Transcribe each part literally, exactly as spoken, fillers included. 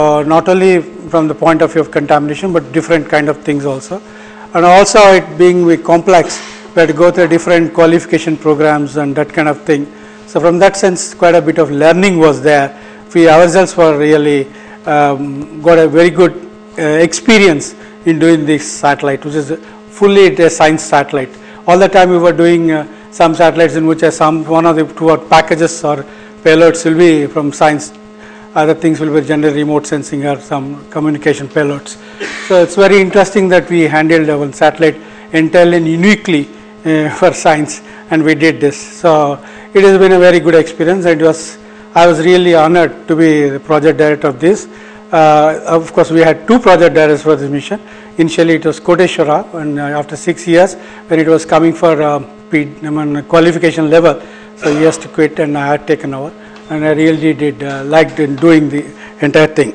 uh, not only from the point of view of contamination, but different kind of things also. And also it being complex, we had to go through different qualification programs and that kind of thing. So from that sense, quite a bit of learning was there. We ourselves were really um, got a very good uh, experience in doing this satellite, which is fully a science satellite. All the time we were doing uh, some satellites in which some one of the two packages or payloads will be from science. Other things will be general remote sensing or some communication payloads. So it's very interesting that we handled our satellite entirely and uniquely uh, for science, and we did this. So it has been a very good experience. It was I was really honored to be the project director of this. Uh, of course, we had two project directors for this mission. Initially, it was Koteshwara, and uh, after six years, when it was coming for uh, P, I mean, qualification level, so he has to quit, and I had taken over. And I really did uh, liked in doing the entire thing.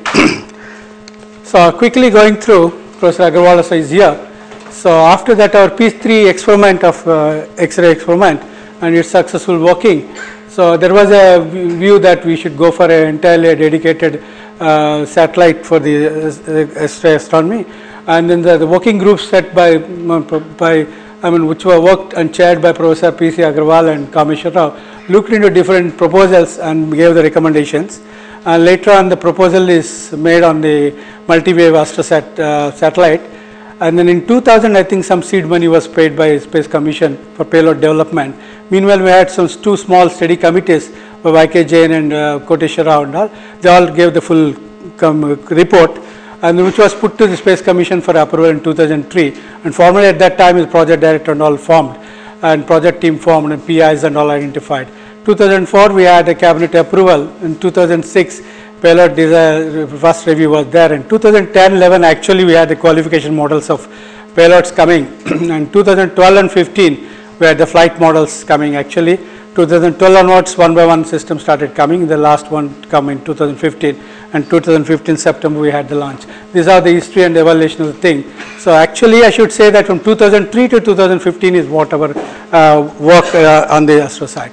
So quickly going through, Professor Agarwal is here. So after that, our P three experiment of uh, X-ray experiment and its successful working. So there was a view that we should go for an entirely dedicated uh, satellite for the uh, X-ray astronomy, and then the, the working group set by by I mean which were worked and chaired by Professor P C Agarwal and Kameshwar Rao looked into different proposals and gave the recommendations. And later on, the proposal is made on the multi-wave astrosat uh, satellite. And then in two thousand, I think some seed money was paid by Space Commission for payload development. Meanwhile, we had some two small study committees by Y K Jain and uh, Koteshwar Rao and all. They all gave the full report, and which was put to the Space Commission for approval in two thousand three. And formally at that time, the project director and all formed, and project team formed, and P Is and all identified. two thousand four, we had a cabinet approval. In two thousand six, payload design first review was there. In two thousand ten eleven, actually we had the qualification models of payloads coming. And two thousand twelve and fifteen, we had the flight models coming actually. two thousand twelve onwards, one by one system started coming. The last one come in two thousand fifteen, and two thousand fifteen September we had the launch. These are the history and evaluation of the thing. So actually I should say that from two thousand three to two thousand fifteen is whatever uh, work uh, on the AstroSat.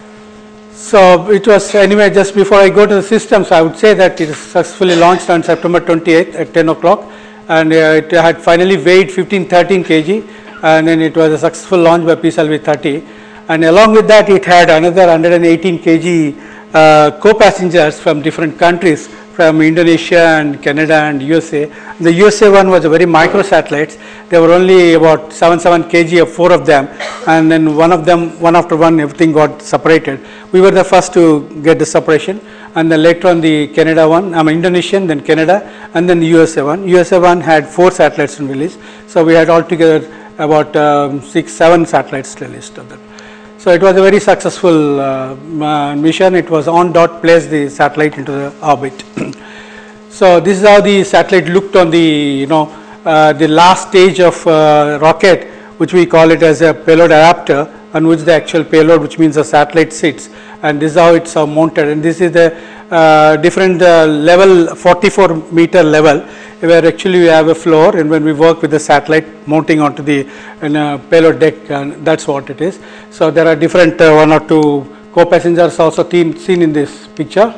So it was anyway, just before I go to the systems, I would say that it is successfully launched on September twenty-eighth at ten o'clock, and uh, it had finally weighed fifteen thirteen kilograms, and then it was a successful launch by P S L V thirty, and along with that it had another one hundred eighteen kilograms uh, co-passengers from different countries, from Indonesia and Canada and U S A. The U S A one was a very micro satellites. There were only about seven seven kilograms of four of them, and then one of them, one after one, everything got separated. We were the first to get the separation, and then later on the Canada one, I mean Indonesian, then Canada, and then the U S A one. U S A one had four satellites in release, so we had altogether about um, six, seven satellites released of them. So it was a very successful uh, uh, mission. It was on dot placed the satellite into the orbit. So this is how the satellite looked on the you know uh, the last stage of uh, rocket, which we call it as a payload adapter, on which the actual payload, which means the satellite, sits. And this is how it's uh, mounted. And this is the uh, different uh, level, forty-four meter level, where actually we have a floor, and when we work with the satellite mounting onto the in a payload deck, and that's what it is. So there are different uh, one or two co-passengers also seen, seen in this picture.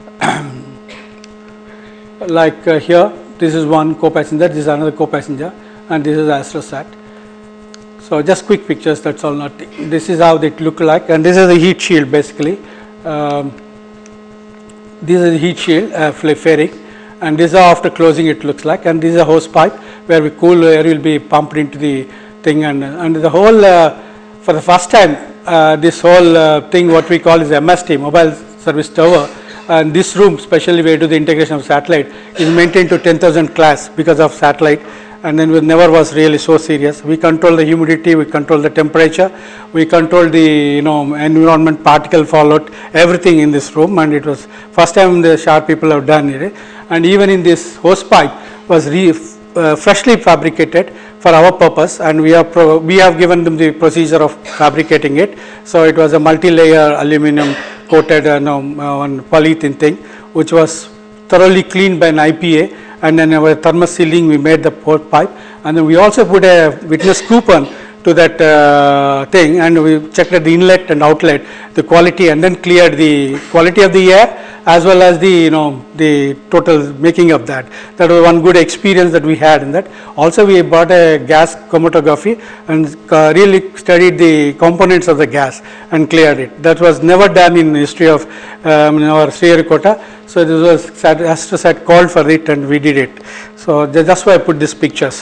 Like uh, here, this is one co-passenger, this is another co-passenger, and this is AstroSat. So just quick pictures, that's all. Not this is how they look like, and this is the heat shield basically. Um, this is the heat shield, uh, fairing, and this is how after closing it looks like. And this is a hose pipe where we cool air will be pumped into the thing, and and the whole uh, for the first time uh, this whole uh, thing what we call is M S T, mobile service tower. And this room, especially where we do the integration of satellite, is maintained to ten thousand class because of satellite. And then we never was really so serious. We control the humidity, we control the temperature, we control the you know environment, particle fallout, everything in this room. And it was first time the sharp people have done it. And even in this hose pipe was re, uh, freshly fabricated for our purpose, and we have pro we have given them the procedure of fabricating it. So it was a multi-layer aluminum coated uh, no, uh, one polyethylene thing, which was thoroughly cleaned by an I P A, and then our thermal sealing we made the port pipe, and then we also put a witness coupon to that uh, thing, and we checked at the inlet and outlet the quality, and then cleared the quality of the air as well as the, you know, the total making of that. That was one good experience that we had in that. Also, we bought a gas chromatography and uh, really studied the components of the gas and cleared it. That was never done in the history of um, in our Sriharikota. So this was AstroSat called for it and we did it. So that's why I put these pictures.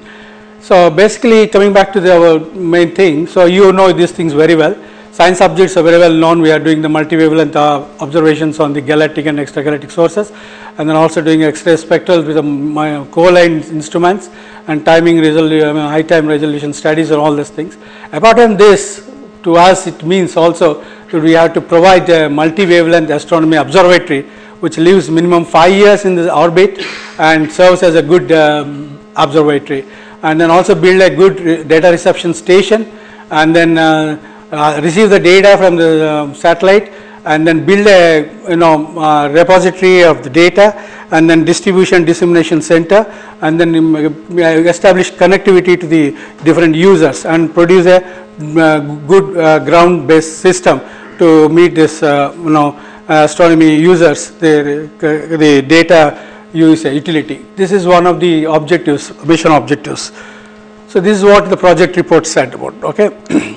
So basically, coming back to the our main thing, so you know these things very well. Science objects are very well known. We are doing the multi-wavelength uh, observations on the galactic and extragalactic sources, and then also doing X-ray spectral with the co-line instruments and timing resolution, I mean, high time resolution studies and all these things. Apart from this, to us it means also that we have to provide a multi-wavelength astronomy observatory which lives minimum five years in the orbit and serves as a good um, observatory. And then also build a good data reception station, and then uh, uh, receive the data from the uh, satellite, and then build a, you know, uh, repository of the data, and then distribution dissemination center, and then um, establish connectivity to the different users and produce a uh, good uh, ground based system to meet this uh, you know astronomy users, the, the data use utility. This is one of the objectives, mission objectives. So this is what the project report said about. Okay.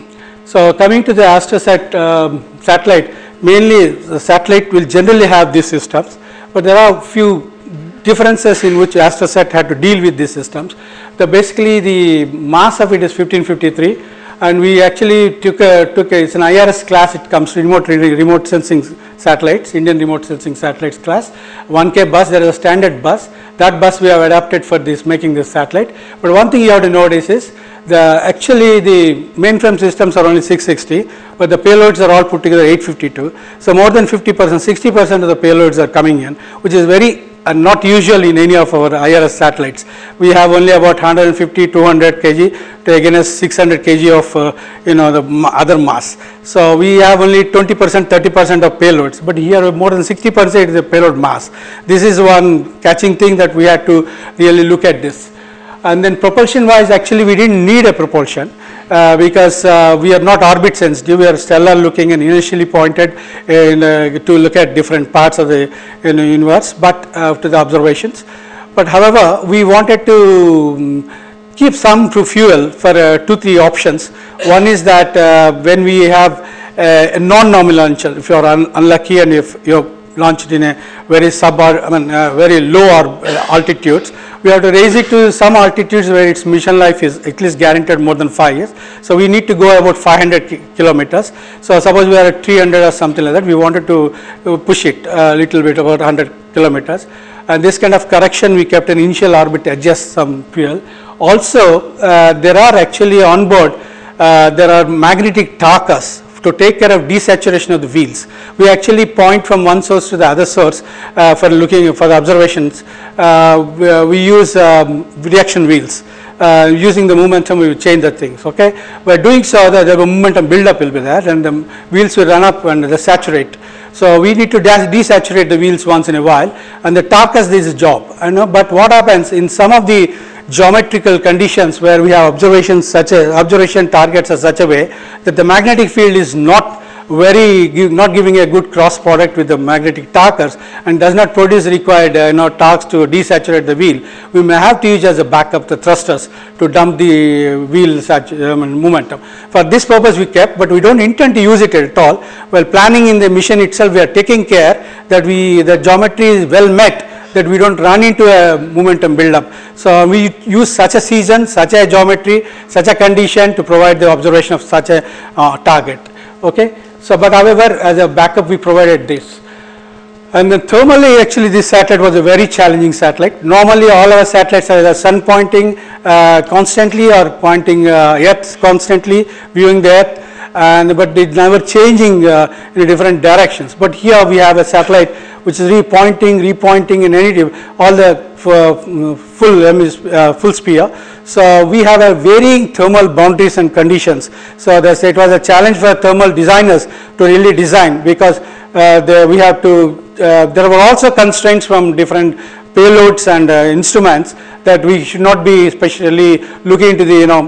So coming to the AstroSat um, satellite, mainly the satellite will generally have these systems, but there are few differences in which AstroSat had to deal with these systems. The basically the mass of it is fifteen fifty-three, and we actually took a took a, it's an I R S class. It comes to remote remote sensing satellites, Indian remote sensing satellites class, one K bus. There is a standard bus. That bus we have adapted for this, making this satellite. But one thing you have to notice is the actually the mainframe systems are only six sixty, but the payloads are all put together eight fifty-two. So more than fifty percent, sixty percent of the payloads are coming in, which is very uh, not usual in any of our I R S satellites. We have only about one fifty, two hundred kilograms to against six hundred kilograms of uh, you know the other mass. So we have only twenty percent, thirty percent of payloads, but here more than sixty percent is the payload mass. This is one catching thing that we had to really look at this. And then propulsion wise, actually we didn't need a propulsion uh, because uh, we are not orbit sensitive. We are stellar looking and initially pointed in, uh, to look at different parts of the you know, universe, but uh, to the observations. But however, we wanted to um, keep some to fuel for uh, two, three options. One is that uh, when we have a, a non-normal launcher, if you are un unlucky and if you are launched in a very sub, I mean, uh, very low or, uh, altitudes, we have to raise it to some altitudes where its mission life is at least guaranteed more than five years. So we need to go about five hundred kilometers. So suppose we are at three hundred or something like that, we wanted to push it a little bit, about one hundred kilometers. And this kind of correction, we kept an initial orbit to adjust some fuel. Also, uh, there are actually on board, uh, there are magnetic torques to take care of desaturation of the wheels. We actually point from one source to the other source uh, for looking for the observations. Uh, we, we use um, reaction wheels. Uh, using the momentum, we will change the things. Okay, by doing so, the, the momentum build-up will be there, and the wheels will run up and they saturate. So we need to desaturate the wheels once in a while, and the torque has this job. I know, but what happens in some of the geometrical conditions where we have observations such a observation targets are such a way that the magnetic field is not very not giving a good cross product with the magnetic torques and does not produce required uh, you know torques to desaturate the wheel. We may have to use as a backup the thrusters to dump the wheel um, momentum. For this purpose we kept, but we don't intend to use it at all. While planning in the mission itself, we are taking care that we the geometry is well met, that we don't run into a momentum build-up. So we use such a season, such a geometry, such a condition to provide the observation of such a uh, target. Okay. So, but however, as a backup, we provided this. And then thermally, actually, this satellite was a very challenging satellite. Normally, all our satellites are either sun pointing uh, constantly or pointing uh, Earth constantly, viewing the Earth. And but it's never changing uh, in different directions. But here we have a satellite which is repointing, repointing in any all the uh, full uh, full sphere. So we have a varying thermal boundaries and conditions. So that's, it was a challenge for thermal designers to really design, because uh, the, we have to. Uh, there were also constraints from different payloads and uh, instruments that we should not be especially looking into the you know the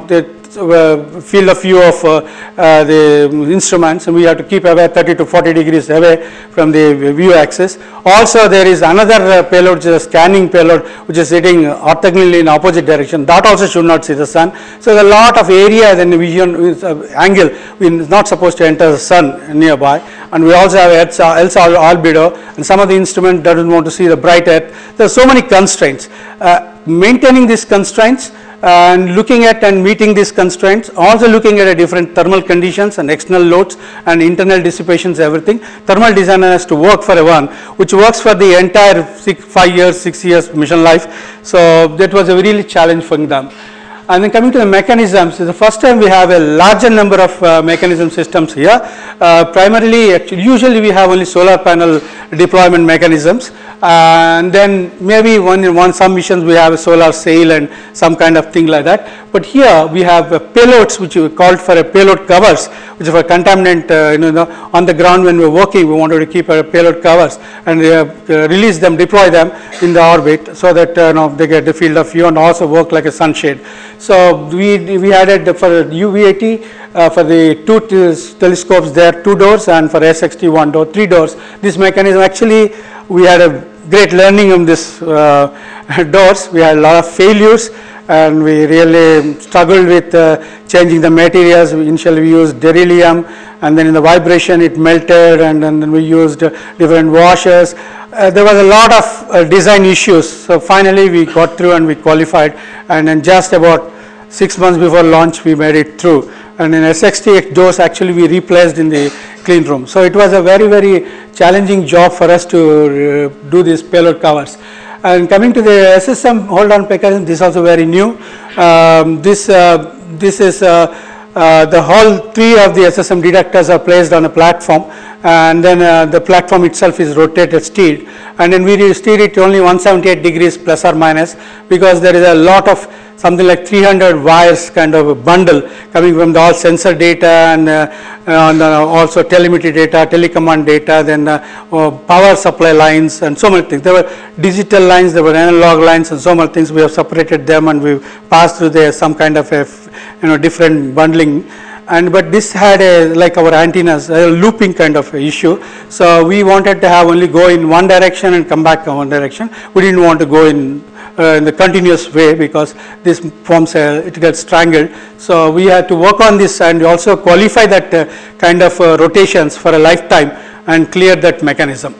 uh, field of view of uh, uh, the instruments, and we have to keep away thirty to forty degrees away from the view axis. Also, there is another uh, payload, which is a scanning payload, which is sitting orthogonally in opposite direction. That also should not see the sun. So, there is a lot of area and vision uh, angle. We are not supposed to enter the sun nearby, and we also have Earth's, Earth's albedo, and some of the instrument doesn't want to see the bright Earth. There are so many constraints. Uh, maintaining these constraints and looking at and meeting these constraints, also looking at a different thermal conditions and external loads and internal dissipations, everything. Thermal designer has to work for a one, which works for the entire six, five years, six years mission life. So that was a really challenge for them. And then coming to the mechanisms, it's the first time we have a larger number of uh, mechanism systems here. Uh, primarily, actually, usually we have only solar panel deployment mechanisms, uh, and then maybe one in one some missions we have a solar sail and some kind of thing like that. But here we have uh, payloads, which we called for a payload covers, which are for contaminant. Uh, you know, the, on the ground when we were working, we wanted to keep our payload covers and uh, uh, release them, deploy them in the orbit, so that uh, you know, they get the field of view and also work like a sunshade. So we we added for U V A T uh, for the two telescopes there, two doors, and for S X T one door, three doors. This mechanism, actually we had a great learning on this uh, doors. We had a lot of failures, and we really struggled with uh, changing the materials. We initially we used beryllium, and then in the vibration it melted, and, and then we used uh, different washers. Uh, there was a lot of uh, design issues. So finally we got through and we qualified, and then just about six months before launch we made it through. And in S X T dose actually we replaced in the clean room. So it was a very very challenging job for us to uh, do these payload covers. And coming to the S S M hold on mechanism, this is also very new. Um, this uh, this is uh, uh, the whole three of the S S M detectors are placed on a platform, and then uh, the platform itself is rotated, steered, and then we steer it only one hundred seventy-eight degrees plus or minus, because there is a lot of something like three hundred wires kind of a bundle coming from the all sensor data, and, uh, and uh, also telemetry data, telecommand data, then uh, uh, power supply lines, and so many things. There were digital lines, there were analog lines, and so many things. We have separated them, and we passed through the some kind of a you know different bundling. And but this had a like our antennas, a looping kind of issue. So we wanted to have only go in one direction and come back in one direction. We didn't want to go in uh, in the continuous way, because this forms a, it gets strangled. So we had to work on this and also qualify that uh, kind of uh, rotations for a lifetime and clear that mechanism.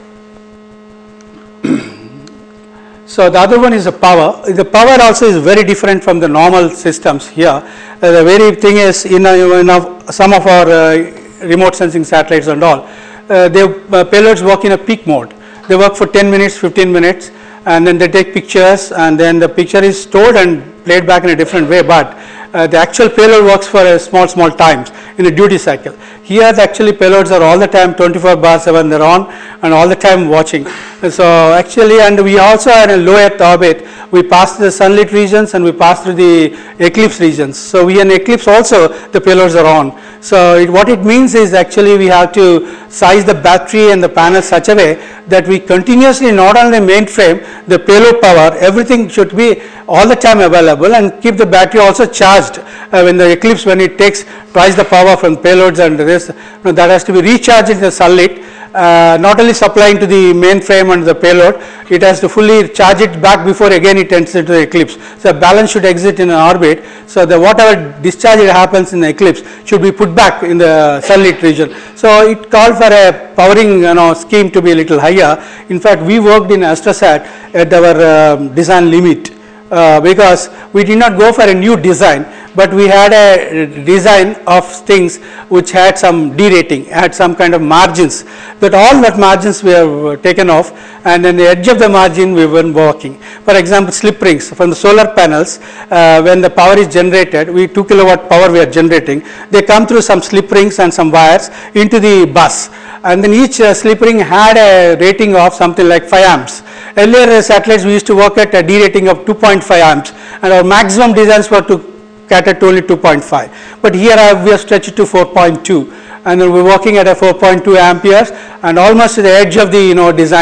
So the other one is the power. The power also is very different from the normal systems here. Uh, the very thing is in, a, in a, some of our uh, remote sensing satellites and all, uh, they uh, payloads work in a peak mode. They work for ten minutes, fifteen minutes, and then they take pictures, and then the picture is stored and played back in a different way. But uh, the actual payload works for a small, small times in a duty cycle. Here, the actually payloads are all the time twenty-four bar seven, they're on and all the time watching. So actually, and we also are in a low Earth orbit. We pass through the sunlit regions and we pass through the eclipse regions. So we in eclipse also the payloads are on. So it, what it means is actually we have to size the battery and the panel such a way that we continuously, not only the mainframe, the payload power, everything should be all the time available, and keep the battery also charged uh, when the eclipse, when it takes twice the power from payloads and this, you know, that has to be recharged in the sunlight. Uh, not only supplying to the mainframe and the payload, it has to fully charge it back before again it enters into the eclipse. So balance should exist in an orbit, so that whatever discharge that happens in the eclipse should be put back in the sunlit region. So it called for a powering you know, scheme to be a little higher. In fact, we worked in Astrosat at our um, design limit. Uh, because we did not go for a new design, but we had a design of things which had some derating, had some kind of margins, that all that margins were taken off, and then the edge of the margin we were working. For example, slip rings from the solar panels, uh, when the power is generated, we two kilowatt power we are generating, they come through some slip rings and some wires into the bus, and then each uh, slip ring had a rating of something like five amps. Earlier uh, satellites we used to work at a derating of two point five amps, and our maximum designs were to cater to only two point five. But here uh, we have stretched it to four point two, and then we're working at a four point two amperes and almost to the edge of the you know design.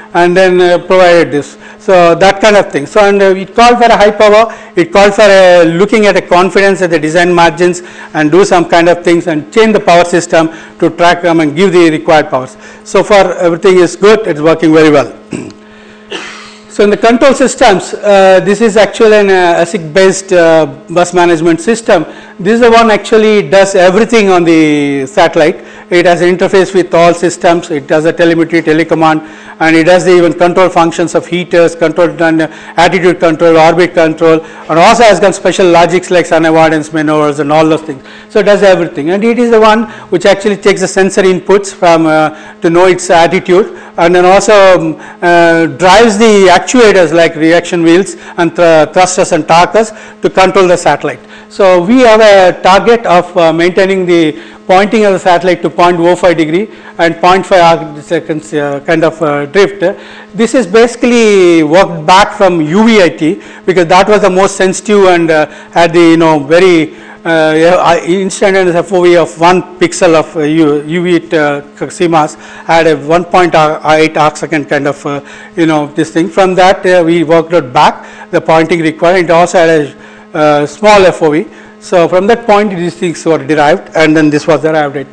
and then uh, provided this. So that kind of thing. So and uh, it called for a high power, it called for a looking at a confidence at the design margins and do some kind of things and change the power system to track them and give the required powers. So far everything is good, it's working very well. So in the control systems, uh, this is actually an uh, A S I C based uh, bus management system. This is the one actually does everything on the satellite. It has an interface with all systems, it does a telemetry, telecommand, and it does the even control functions of heaters, control and uh, attitude control, orbit control, and also has got special logics like sun avoidance maneuvers and all those things. So it does everything, and it is the one which actually takes the sensor inputs from uh, to know its attitude, and then also um, uh, drives the actuators like reaction wheels and th thrusters and torquers to control the satellite. So we have a target of uh, maintaining the pointing of the satellite to zero point zero five degree and zero point five seconds uh, kind of uh, drift. This is basically worked back from U V I T because that was the most sensitive and uh, had the you know very uh, instantaneous F O V of one pixel of uh, U V uh, C M O S had a one point eight arc second kind of uh, you know this thing. From that uh, we worked out back the pointing required. It also had a uh, small F O V. So from that point these things were derived and then this was arrived at.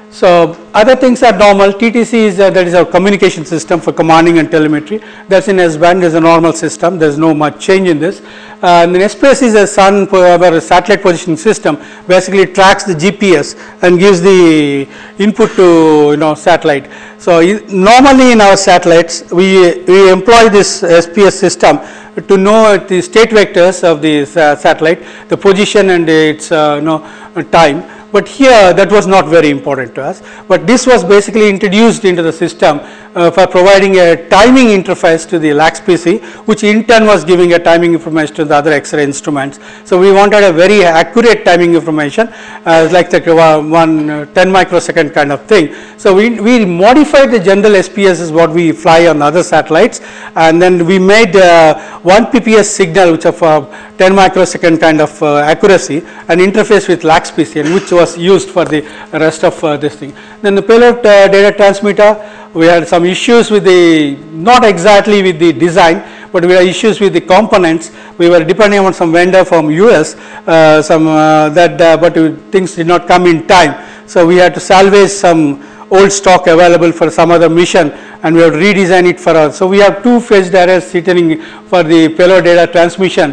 So other things are normal. T T C is uh, that is our communication system for commanding and telemetry. That's in S band, is a normal system. There's no much change in this. Uh, and then S P S is a sun uh, satellite positioning system. Basically tracks the G P S and gives the input to you know satellite. So normally in our satellites we we employ this S P S system to know the state vectors of the uh, satellite, the position and its uh, you know time. But here that was not very important to us, but this was basically introduced into the system uh, for providing a timing interface to the LAX P C, which in turn was giving a timing information to the other X-ray instruments. So we wanted a very accurate timing information uh, like the one uh, ten microsecond kind of thing. So we, we modified the general S P S is what we fly on other satellites, and then we made uh, one P P S signal which of uh, ten microsecond kind of uh, accuracy and interface with LAX P C, and which was used for the rest of uh, this thing. Then the payload uh, data transmitter, we had some issues with the, not exactly with the design, but we had issues with the components. We were depending on some vendor from U S, uh, some uh, that, uh, but things did not come in time. So we had to salvage some old stock available for some other mission, and we have to redesign it for us. So we have two phased arrays sitting for the payload data transmission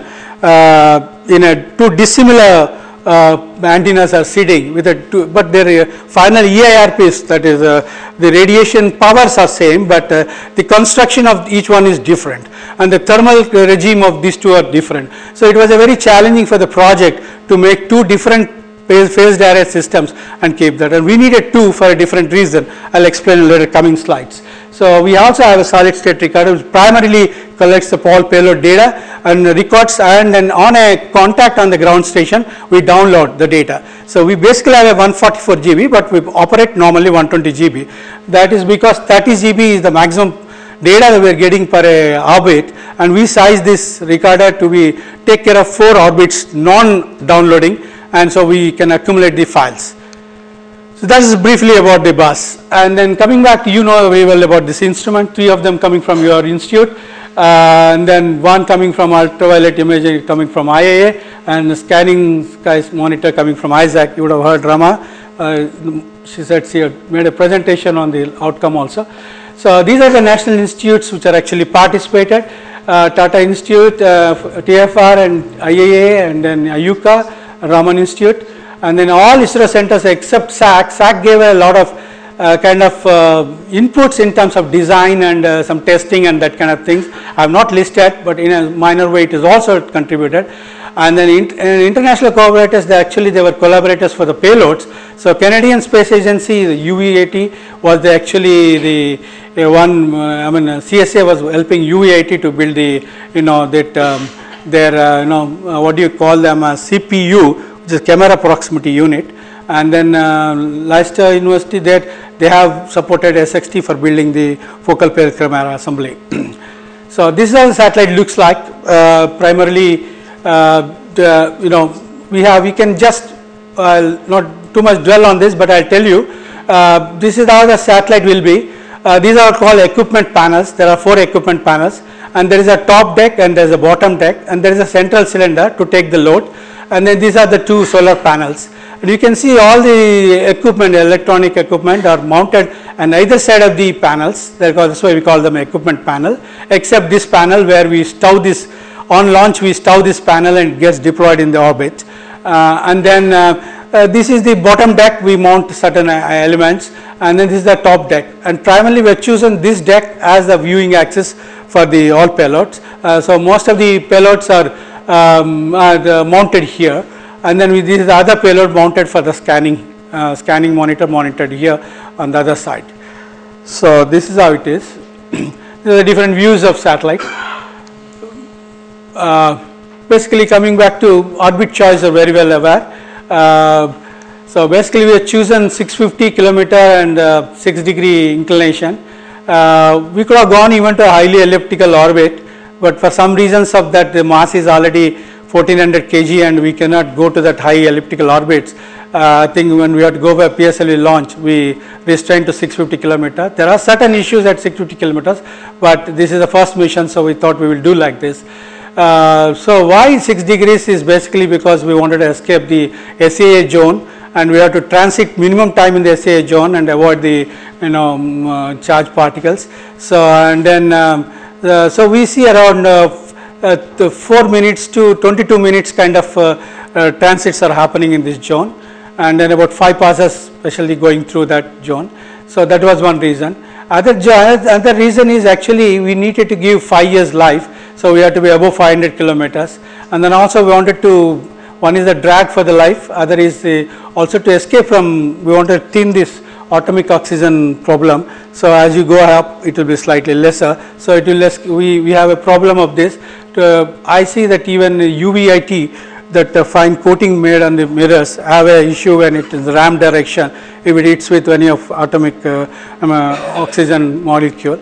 uh, in a two dissimilar uh, antennas are sitting with a two, but their uh, final E I R Ps, that is uh, the radiation powers are same, but uh, the construction of each one is different and the thermal regime of these two are different. So it was a very challenging for the project to make two different phased array systems and keep that, and we needed two for a different reason. I'll explain in later coming slides. So we also have a solid state recorder which primarily collects the all payload data and records, and then on a contact on the ground station we download the data. So we basically have a one forty-four G B, but we operate normally one twenty G B. That is because thirty G B is the maximum data that we are getting per uh, orbit, and we size this recorder to be take care of four orbits non-downloading, and so we can accumulate the files. So that is briefly about the bus. And then coming back, you know very well about this instrument, three of them coming from your institute, uh, and then one coming from ultraviolet imaging coming from I A A, and scanning skies monitor coming from ISAC. You would have heard Rama, uh, she said she had made a presentation on the outcome also. So these are the national institutes which are actually participated, uh, Tata Institute, uh, T F R and I A A, and then I U C A, Raman Institute, and then all ISRO centers except S A C. S A C gave a lot of uh, kind of uh, inputs in terms of design and uh, some testing and that kind of things. I have not listed, but in a minor way it is also contributed. And then in, in international collaborators, they actually they were collaborators for the payloads. So Canadian Space Agency, the U V A T was the actually the uh, one. Uh, I mean, uh, C S A was helping U V A T to build the you know that um, their uh, you know uh, what do you call them as C P U, which is camera proximity unit. And then uh, Leicester University, that they have supported S X T for building the focal plane camera assembly. So this is how the satellite looks like. Uh, primarily. Uh, the, you know, we have, we can just uh, not too much dwell on this, but I'll tell you, uh, this is how the satellite will be. Uh, these are called equipment panels. There are four equipment panels, and there is a top deck and there is a bottom deck, and there is a central cylinder to take the load, and then these are the two solar panels. And you can see all the equipment, electronic equipment are mounted on either side of the panels. That's why we call them equipment panel, except this panel where we stow this, on launch we stow this panel and it gets deployed in the orbit. Uh, and then uh, uh, this is the bottom deck, we mount certain uh, elements, and then this is the top deck. And primarily we have chosen this deck as the viewing axis for the all payloads. Uh, so most of the payloads are, um, are mounted here. And then we, this is the other payload mounted for the scanning, uh, scanning monitor monitored here on the other side. So this is how it is. These are the different views of satellite. Uh, basically coming back to orbit choice, are very well aware. Uh, so basically we have chosen six hundred fifty kilometer and uh, six degree inclination. Uh, we could have gone even to a highly elliptical orbit, but for some reasons of that the mass is already fourteen hundred kilograms and we cannot go to that high elliptical orbits. Uh, I think when we have to go by P S L V launch, we restrain to six hundred fifty kilometers. There are certain issues at six hundred fifty kilometers, but this is the first mission, so we thought we will do like this. Uh, so why six degrees is basically because we wanted to escape the S A A zone, and we have to transit minimum time in the S A A zone and avoid the you know um, uh, charged particles. So and then um, uh, so we see around uh, Uh, the four minutes to twenty-two minutes kind of uh, uh, transits are happening in this zone, and then about five passes especially going through that zone. So that was one reason. Other, other reason is actually we needed to give five years life, so we had to be above five hundred kilometers, and then also we wanted to, one is the drag for the life, other is the, also to escape from, we wanted to thin this atomic oxygen problem. So as you go up it will be slightly lesser, so it will less, we, we have a problem of this. Uh, I see that even U V I T, that uh, fine coating made on the mirrors, have a issue when it is ram direction if it hits with any of atomic uh, um, uh, oxygen molecule.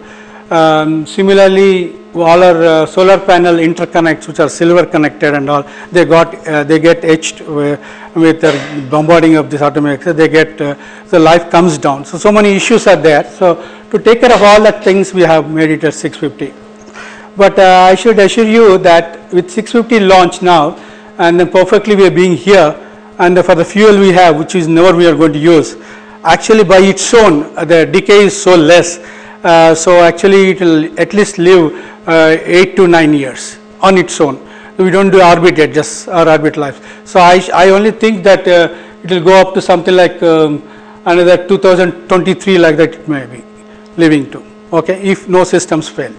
Um, similarly, all our uh, solar panel interconnects, which are silver connected and all, they got uh, they get etched with, with the bombarding of this atomic oxygen. They get uh, the life comes down. So so many issues are there. So to take care of all that things, we have made it at six hundred fifty. But uh, I should assure you that with six hundred fifty launch now, and then perfectly we are being here, and for the fuel we have, which is never we are going to use, actually by its own, uh, the decay is so less, uh, so actually it will at least live uh, eight to nine years on its own. We don't do orbit yet, just our orbit life. So I, I only think that uh, it will go up to something like um, another two thousand twenty-three, like that it may be living to, okay, if no systems fail.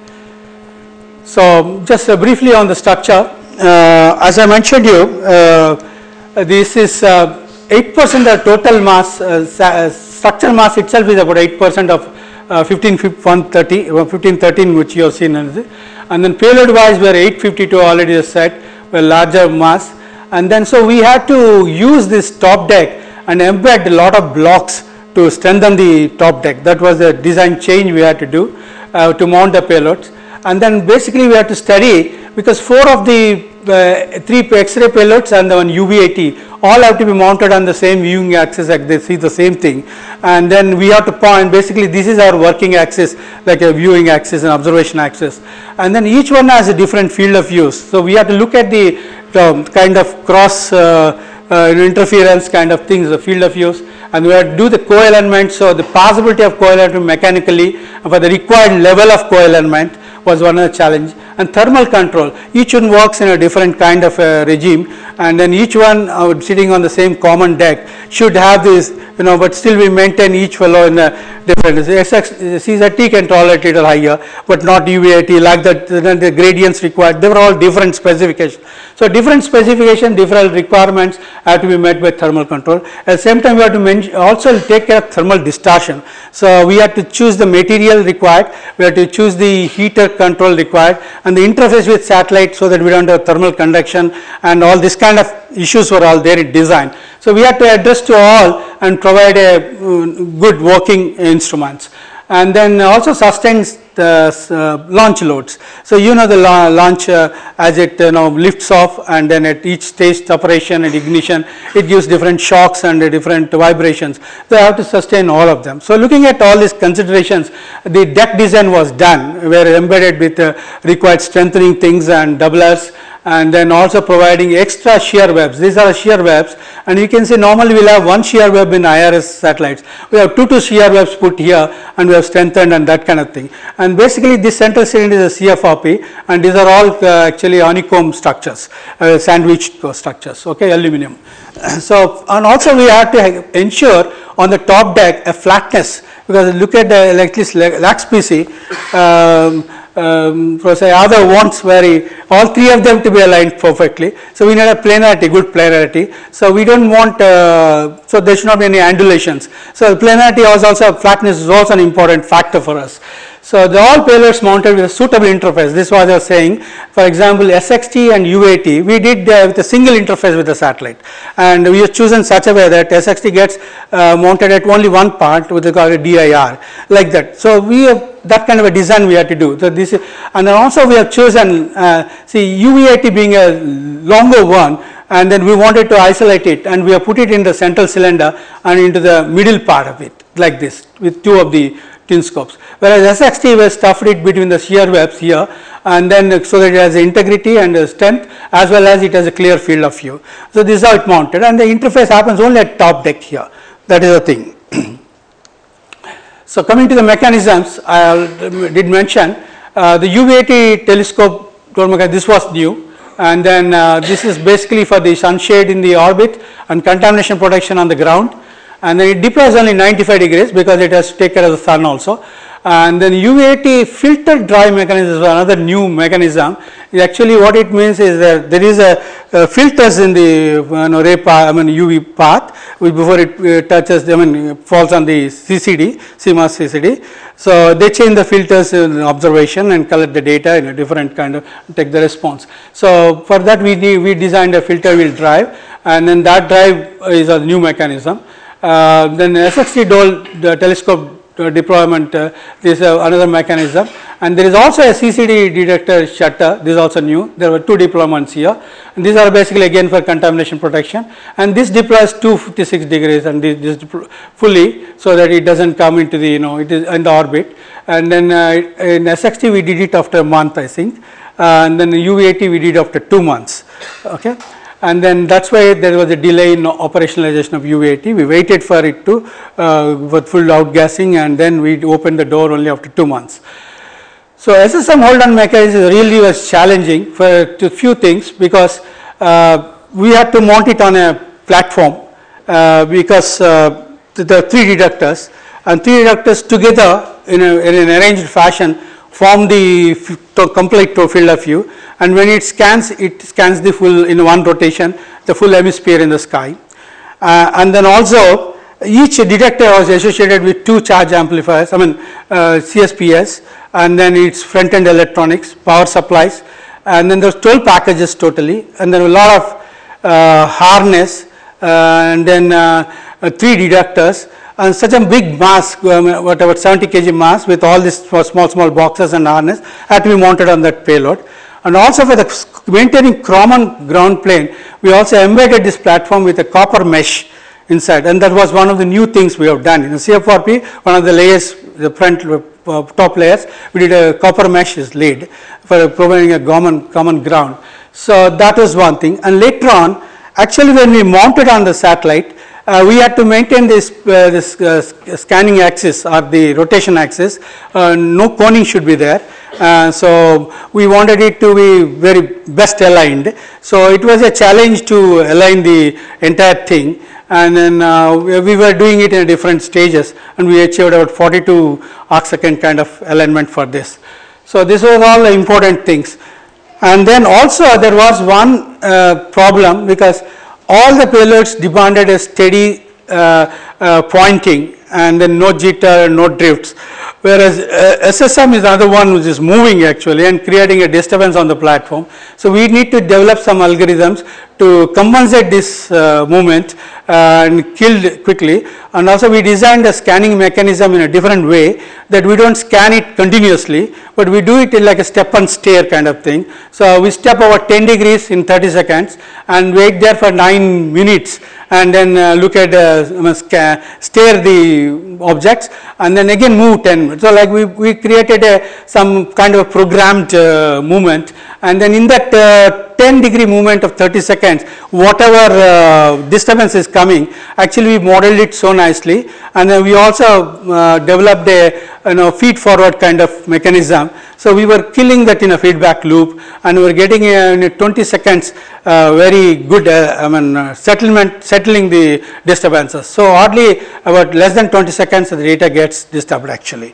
So just uh, briefly on the structure, uh, as I mentioned you, uh, this is uh, eight percent of total mass, uh, structure mass itself is about eight percent of uh, fifteen thirty, fifteen thirteen, which you have seen, and then payload wise we are eight fifty-two already said, a larger mass, and then so we had to use this top deck and embed a lot of blocks to strengthen the top deck. That was the design change we had to do uh, to mount the payloads. And then basically we have to study, because four of the uh, three X-ray payloads and the one U V I T all have to be mounted on the same viewing axis, like they see the same thing, and then we have to point, basically this is our working axis, like a viewing axis and observation axis, and then each one has a different field of use. So we have to look at the um, kind of cross uh, uh, interference kind of things, the field of use, and we have to do the co-alignment. So the possibility of co-alignment mechanically for the required level of co-alignment was one of the challenge. And thermal control, each one works in a different kind of a regime, and then each one uh, sitting on the same common deck should have this, you know, but still we maintain each fellow in a different. C Z T can tolerate it higher, but not U V I T, like that, the gradients required, they were all different specifications. So different specification, different requirements have to be met by thermal control. At the same time we have to also take care of thermal distortion. So we have to choose the material required, we have to choose the heater control required, and the interface with satellite, so that we don't have thermal conduction, and all this kind of issues were all there in design. So we had to address to all and provide a uh, good working instruments, and then also sustains the uh, launch loads. So you know the la launch uh, as it you know lifts off, and then at each stage separation and ignition, it gives different shocks and uh, different vibrations. So I have to sustain all of them. So looking at all these considerations, the deck design was done. We were embedded with uh, required strengthening things and doublers, and then also providing extra shear webs. These are shear webs, and you can see normally we will have one shear web in I R S satellites. We have two two shear webs put here, and we have strengthened and that kind of thing. And basically this central cylinder is a C F R P, and these are all uh, actually honeycomb structures, uh, sandwiched structures, okay, aluminum. So, and also we have to ensure on the top deck a flatness, because look at the like this lax P C. Um, Um, Professor Yadav wants very all three of them to be aligned perfectly. So we need a planarity, good planarity. So we don't want uh, so there should not be any undulations. So planarity is also flatness is also an important factor for us. So the all payloads mounted with a suitable interface. This was I was saying. For example, S X T and U A T we did uh, with a single interface with the satellite, and we have chosen such a way that S X T gets uh, mounted at only one part with regard to D I R, like that. So we have that kind of a design we had to do. So this is, and then also we have chosen uh, see U V A T being a longer one, and then we wanted to isolate it, and we have put it in the central cylinder and into the middle part of it like this with two of the twin scopes, whereas S X T we stuffed it between the shear webs here, and then so that it has integrity and strength as well as it has a clear field of view. So this is how it mounted, and the interface happens only at top deck here. That is the thing. So coming to the mechanisms, I did mention uh, the U V A T telescope. This was new, and then uh, this is basically for the sunshade in the orbit and contamination protection on the ground. And then it deploys only ninety-five degrees because it has to take care of the sun also. And then U V A T filtered dry mechanism is another new mechanism. Actually what it means is that there is a, a filters in the you know, ray path, I mean U V path, which before it uh, touches, I mean falls on the C C D, C M O S C C D. So they change the filters in observation and collect the data in a different kind of, take the response. So for that we, we designed a filter wheel drive, and then that drive is a new mechanism. Uh, then S X T Dole the telescope uh, deployment, uh, this is uh, another mechanism, and there is also a C C D detector shutter. This is also new. There were two deployments here, and these are basically again for contamination protection, and this deploys two hundred fifty-six degrees and this, this fully, so that it doesn't come into the, you know, it is in the orbit. And then uh, in S X T we did it after a month, I think, uh, and then U V A T we did after two months. Okay. And then that's why there was a delay in operationalization of U V A T. We waited for it to uh, with full outgassing, and then we opened the door only after two months. So S S M hold on mechanism really was challenging for a few things, because uh, we had to mount it on a platform uh, because uh, the three detectors and three detectors together in, a, in an arranged fashion form the complete field of view, and when it scans, it scans the full in one rotation, the full hemisphere in the sky. Uh, and then also each detector was associated with two charge amplifiers, I mean uh, C S P S, and then its front end electronics, power supplies, and then there's twelve packages totally, and then a lot of uh, harness, uh, and then uh, uh, three detectors. And such a big mass, um, whatever seventy kilogram mass with all these small small boxes and harness had to be mounted on that payload. And also for the maintaining common ground plane, we also embedded this platform with a copper mesh inside, and that was one of the new things we have done. In the C F R P, one of the layers, the front uh, top layers, we did a copper mesh is laid for providing a common common ground. So that was one thing. And later on, actually when we mounted on the satellite, Uh, we had to maintain this, uh, this uh, scanning axis or the rotation axis. Uh, no coning should be there. Uh, so we wanted it to be very best aligned. So it was a challenge to align the entire thing, and then uh, we were doing it in different stages, and we achieved about forty-two arc second kind of alignment for this. So this was all the important things. And then also there was one uh, problem, because all the payloads demanded a steady uh, uh, pointing, and then no jitter, no drifts. Whereas uh, S S M is another one which is moving actually and creating a disturbance on the platform. So we need to develop some algorithms to compensate this uh, movement uh, and kill quickly. And also we designed a scanning mechanism in a different way, that we don't scan it continuously, but we do it in like a step and stare kind of thing. So we step over ten degrees in thirty seconds and wait there for nine minutes and then uh, look at uh, stare the objects and then again move ten. So like we, we created a, some kind of a programmed uh, movement, and then in that uh, ten degree movement of thirty seconds, whatever uh, disturbance is coming, actually we modeled it so nicely, and then we also uh, developed a you know feed forward kind of mechanism. So we were killing that in a feedback loop, and we were getting a, in a twenty seconds uh, very good uh, I mean uh, settlement settling the disturbances. So hardly about less than twenty seconds the data gets disturbed actually.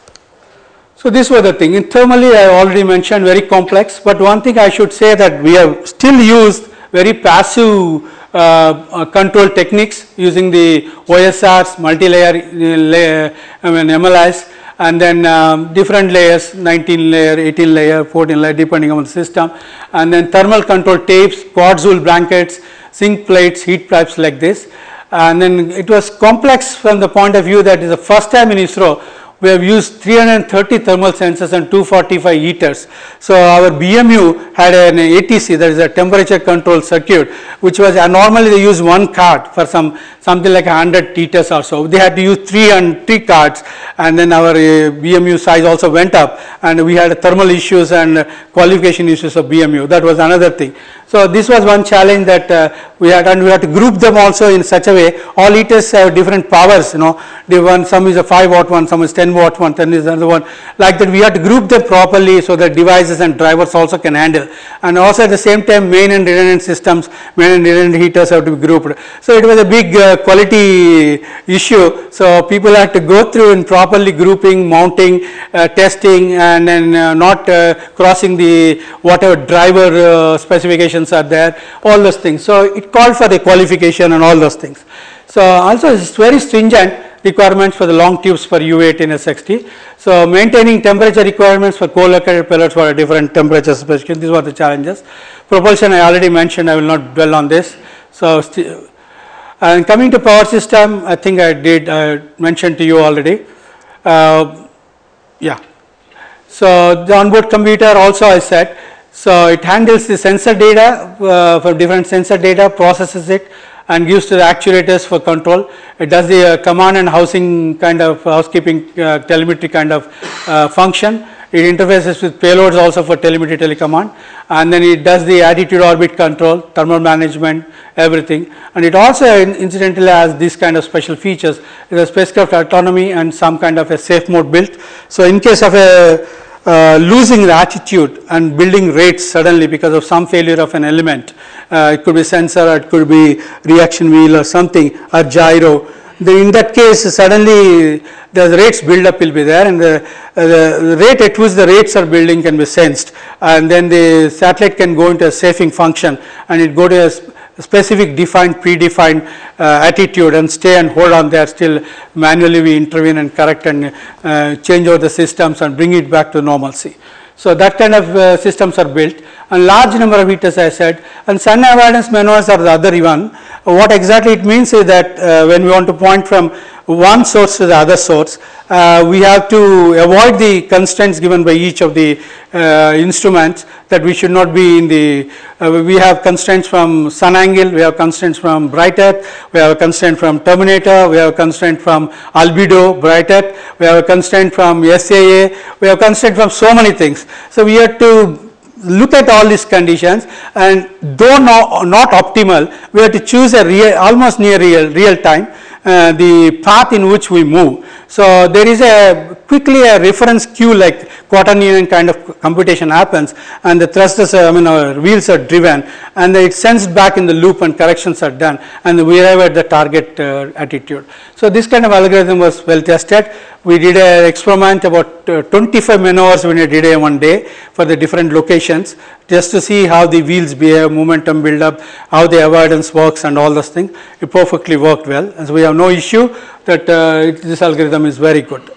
So this was the thing. In thermally I already mentioned very complex, but one thing I should say that we have still used very passive uh, uh, control techniques using the O S Rs, multi-layer uh, layer, I mean M L Is, and then um, different layers, nineteen layer, eighteen layer, fourteen layer, depending on the system, and then thermal control tapes, quartz wool blankets, zinc plates, heat pipes like this. And then it was complex from the point of view that is the first time in ISRO we have used three hundred thirty thermal sensors and two hundred forty-five heaters. So our B M U had an A T C, that is a temperature control circuit, which was uh, normally they use one card for some something like one hundred heaters or so. They had to use three and three cards, and then our uh, B M U size also went up, and we had thermal issues and uh, qualification issues of B M U. That was another thing. So this was one challenge that uh, we had, and we had to group them also in such a way. All heaters have different powers, you know. The one, some is a five watt one, some is ten watt one, ten is another one. Like that, we had to group them properly so that devices and drivers also can handle. And also at the same time, main and redundant systems, main and redundant heaters have to be grouped. So it was a big uh, quality issue. So people had to go through and properly grouping, mounting, uh, testing, and then uh, not uh, crossing the whatever driver uh, specifications are there, all those things. So it called for the qualification and all those things. So also it's very stringent requirements for the long tubes for U eighteen S X T. So maintaining temperature requirements for co-located pellets for a different temperature specification. These were the challenges. Propulsion I already mentioned, I will not dwell on this. So and coming to power system, I think I did uh, mention to you already. Uh, yeah. So the onboard computer also I said. So it handles the sensor data uh, for different sensor data, processes it, and gives to the actuators for control. It does the uh, command and housing kind of housekeeping uh, telemetry kind of uh, function. It interfaces with payloads also for telemetry telecommand, and then it does the attitude orbit control, thermal management, everything. And it also incidentally has these kind of special features. It has spacecraft autonomy and some kind of a safe mode built. So in case of a Uh, losing the attitude and building rates suddenly because of some failure of an element, uh, it could be sensor, or it could be reaction wheel or something, or gyro. The, in that case, suddenly the rates build up will be there, and the, uh, the rate at which the rates are building can be sensed, and then the satellite can go into a safing function, and it go to a specific defined, predefined uh, attitude and stay and hold on there. Still manually we intervene and correct and uh, change over the systems and bring it back to normalcy. So that kind of uh, systems are built, and large number of heaters I said, and sun avoidance maneuvers are the other one. What exactly it means is that uh, when we want to point from one source to the other source, uh, we have to avoid the constraints given by each of the uh, instruments, that we should not be in the, uh, we have constraints from sun angle, we have constraints from bright earth, we have a constraint from terminator, we have a constraint from albedo, bright earth, we have a constraint from S A A, we have constraint from so many things. So we have to look at all these conditions, and though no, not optimal, we have to choose a real, almost near real, real time, Uh, the path in which we move. So there is a quickly a reference queue like quaternion kind of computation happens, and the thrusters, I mean, our wheels are driven, and it sends back in the loop, and corrections are done, and we arrive at the target uh, attitude. So this kind of algorithm was well tested. We did an experiment about uh, twenty-five maneuvers when we did it one day for the different locations, just to see how the wheels behave, momentum build up, how the avoidance works, and all those things. It perfectly worked well, and so we have no issue that uh, this algorithm is very good.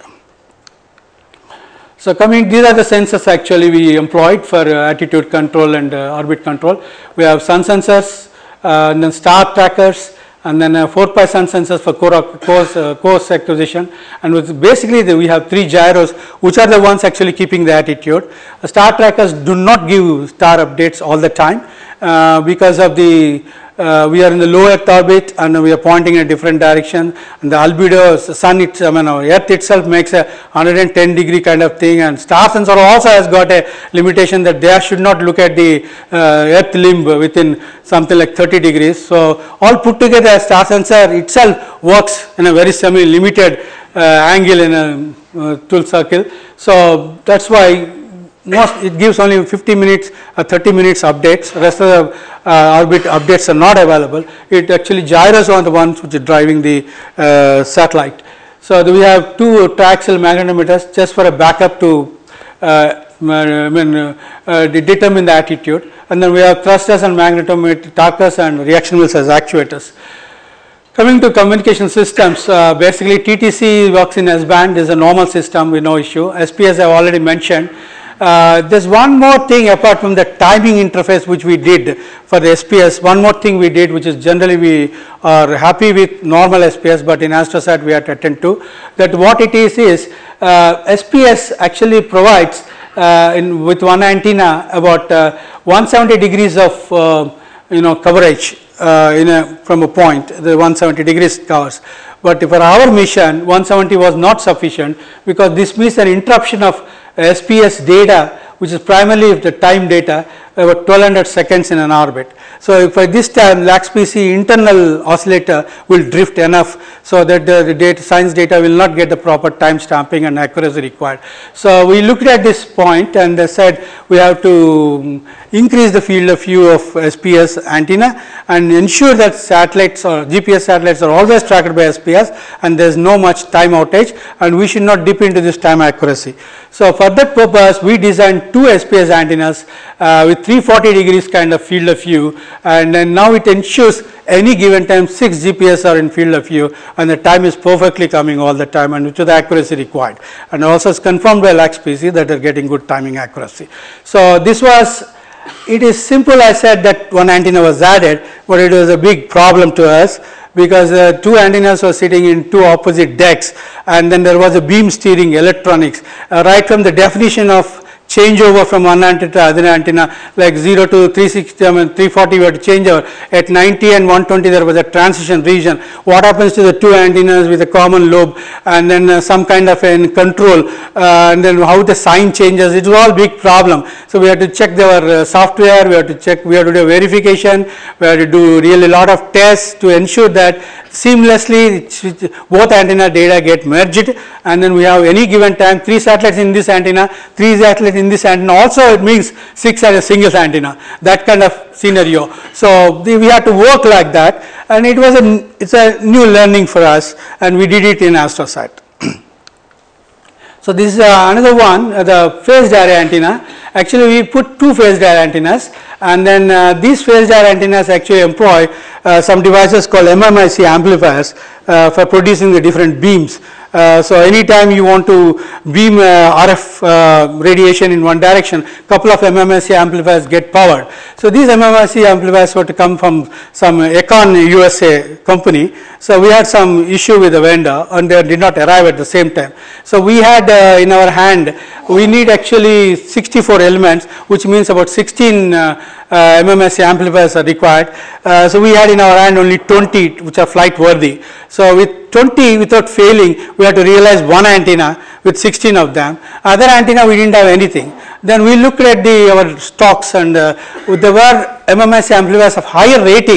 So coming, these are the sensors actually we employed for uh, attitude control and uh, orbit control. We have sun sensors, uh, and then star trackers, and then uh, four pi sun sensors for course, uh, course acquisition, and with basically the, we have three gyros which are the ones actually keeping the attitude. Uh, star trackers do not give star updates all the time uh, because of the Uh, we are in the low Earth orbit, and we are pointing in a different direction, and the albedo, the sun, it, I mean, Earth itself makes a one hundred ten degree kind of thing, and star sensor also has got a limitation that they should not look at the uh, Earth limb within something like thirty degrees. So all put together, star sensor itself works in a very semi limited uh, angle in a uh, tool circle. So that's why most it gives only fifty minutes or thirty minutes updates. Rest of the uh, orbit updates are not available. It actually gyros on the ones which are driving the uh, satellite. So we have two triaxial magnetometers just for a backup to uh, I mean, uh, uh, determine the attitude, and then we have thrusters and magnetometer talkers and reaction wheels as actuators. Coming to communication systems, uh, basically T T C works in S band, is a normal system with no issue. S P S I have already mentioned. Uh, there's one more thing apart from the timing interface which we did for the S P S. One more thing we did, which is generally we are happy with normal S P S, but in AstroSat we have to attend to that. What it is is uh, S P S actually provides uh, in with one antenna about uh, one hundred seventy degrees of uh, you know coverage uh, in a from a point. The one hundred seventy degrees covers. But for our mission, one hundred seventy was not sufficient, because this means an interruption of S P S data, which is primarily the time data, about twelve hundred seconds in an orbit. So for this time, LAX-P C internal oscillator will drift enough so that the, the data, science data will not get the proper time stamping and accuracy required. So we looked at this point and said we have to increase the field of view of S P S antenna and ensure that satellites or G P S satellites are always tracked by S P S, and there is no much time outage, and we should not dip into this time accuracy. So for that purpose, we designed two S P S antennas uh, with three hundred forty degrees kind of field of view, and then now it ensures any given time six G P S are in field of view, and the time is perfectly coming all the time, and which is the accuracy required, and also is confirmed by LAX-P C that they are getting good timing accuracy. So this was, it is simple. I said that one antenna was added, but it was a big problem to us, because uh, two antennas were sitting in two opposite decks, and then there was a beam steering electronics uh, right from the definition of changeover from one antenna to other antenna, like zero to three sixty, I mean three forty we had to change over. At ninety and one twenty there was a transition region. What happens to the two antennas with a common lobe, and then uh, some kind of a control, uh, and then how the sign changes, it was all big problem. So we had to check our uh, software, we had to check, we had to do verification, we had to do really a lot of tests to ensure that seamlessly both antenna data get merged, and then we have any given time three satellites in this antenna, three satellites in this antenna, also it means six as a single antenna, that kind of scenario. So the, we had to work like that, and it was a, it's a new learning for us, and we did it in AstroSat. So this is uh, another one, uh, the phased array antenna. Actually we put two phased array antennas, and then uh, these phased array antennas actually employ uh, some devices called M M I C amplifiers uh, for producing the different beams. Uh, so anytime you want to beam uh, R F uh, radiation in one direction, couple of M M I C amplifiers get powered. So these M M I C amplifiers were to come from some Econ U S A company. So we had some issue with the vendor, and they did not arrive at the same time. So we had uh, in our hand, we need actually sixty-four elements, which means about sixteen uh, uh, M M I C amplifiers are required. Uh, so we had in our hand only twenty, which are flight worthy. So with twenty, without failing, we had to realize one antenna with sixteen of them. Other antenna we didn't have anything. Then we looked at the our stocks, and uh, there were M M I C amplifiers of higher rating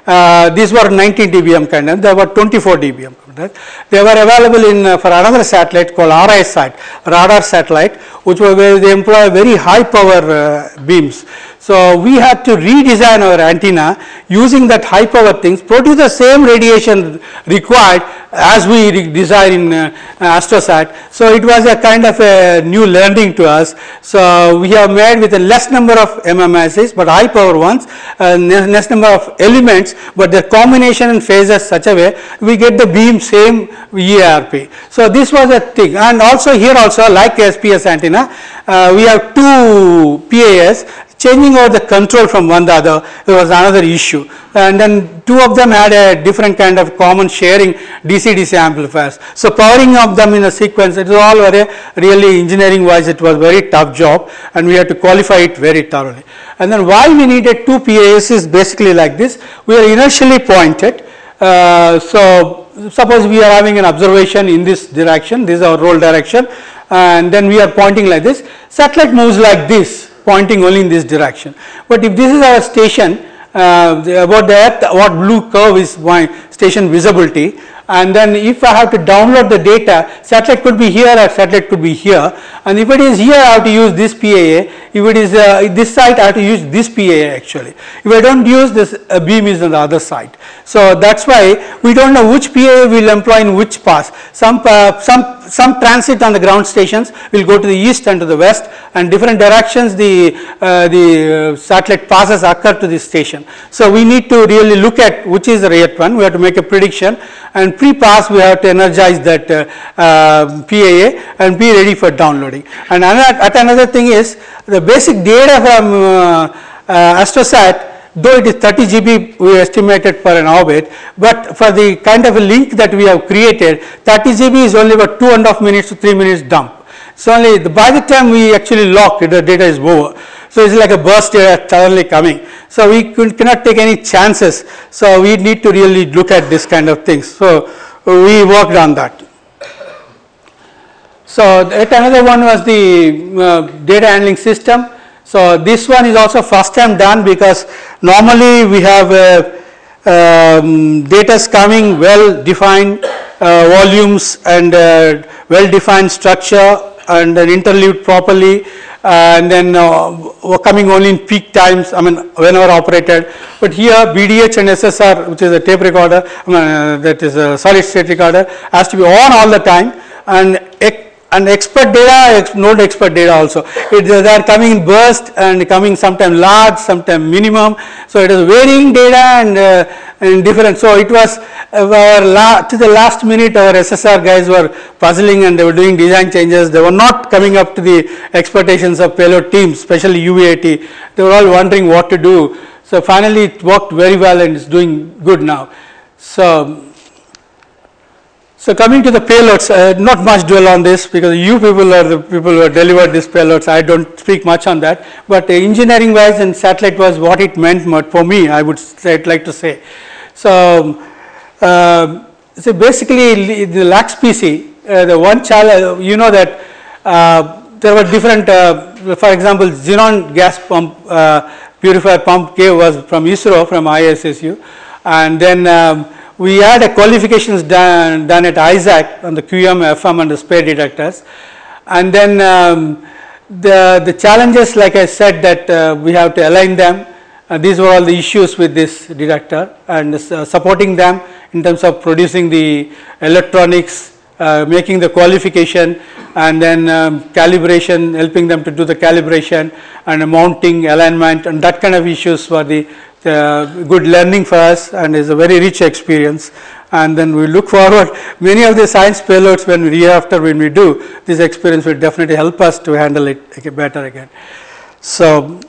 Uh, these were nineteen D B M kind of, there were twenty-four D B M. Right? They were available in uh, for another satellite called R I SAT, radar satellite, which were where they employ very high power uh, beams. So we had to redesign our antenna using that high power things, produce the same radiation required as we design in uh, AstroSat. So it was a kind of a new learning to us. So we have made with a less number of M M S Es, but high power ones, uh, less number of elements, but the combination and phases such a way we get the beam same E A R P. So this was a thing, and also here also like S P S antenna, uh, we have two P A S. Changing over the control from one to the other, there was another issue. And then two of them had a different kind of common sharing D C D C amplifiers. So powering of them in a sequence, it was all very, really engineering wise, it was very tough job, and we had to qualify it very thoroughly. And then why we needed two P A S is basically like this. We are inertially pointed. Uh, so suppose we are having an observation in this direction, this is our roll direction, and then we are pointing like this. Satellite moves like this, pointing only in this direction. But if this is our station, uh, the, about the earth, what blue curve is my station visibility, and then if I have to download the data, satellite could be here or satellite could be here, and if it is here I have to use this P A A, if it is uh, this side I have to use this P A A actually. If I don't use this, uh, beam is on the other side. So that's why we don't know which P A A will employ in which pass. Some, uh, some, some transit on the ground stations will go to the east and to the west, and different directions the, uh, the uh, satellite passes occur to this station. So we need to really look at which is the right one. We have to make a prediction, and pre-pass we have to energize that uh, uh, P A A and be ready for downloading. And another, at another thing is the basic data from uh, uh, AstroSat, though it is thirty G B we estimated per an orbit, but for the kind of a link that we have created, thirty G B is only about two and a half minutes to three minutes dump. So only the, by the time we actually lock it, the data is over. So it's like a burst data suddenly coming. So we could, cannot take any chances. So we need to really look at this kind of things. So we worked on that. So yet another one was the uh, data handling system. So this one is also first time done, because normally we have uh, um, data coming well defined uh, volumes and uh, well defined structure and then interleaved properly, uh, and then uh, coming only in peak times, I mean whenever operated. But here B D H and S S R, which is a tape recorder, I mean, uh, that is a solid state recorder, has to be on all the time, and and expert data, node expert data also. It, they are coming in burst and coming sometime large, sometime minimum. So it is varying data and, uh, and different. So it was our la to the last minute our S S R guys were puzzling and they were doing design changes. They were not coming up to the expectations of payload teams, especially U V A T. They were all wondering what to do. So finally it worked very well and it's doing good now. So. So coming to the payloads, uh, not much dwell on this because you people are the people who have delivered these payloads. I don't speak much on that. But uh, engineering wise and satellite was what it meant for me, I would say, I'd like to say. So, uh, so basically the LAX P C, uh, the one challenge, you know that uh, there were different, uh, for example, xenon gas pump, uh, purifier pump gave was from ISRO, from I S S U. And then um, we had a qualifications done, done at ISAC on the Q M, F M and the spare detectors. And then um, the, the challenges, like I said, that uh, we have to align them. Uh, these were all the issues with this detector, and uh, supporting them in terms of producing the electronics, uh, making the qualification, and then um, calibration, helping them to do the calibration and uh, mounting, alignment, and that kind of issues were the Uh, good learning for us, and is a very rich experience. And then we look forward many of the science payloads when we year after when we do this experience will definitely help us to handle it better again. So,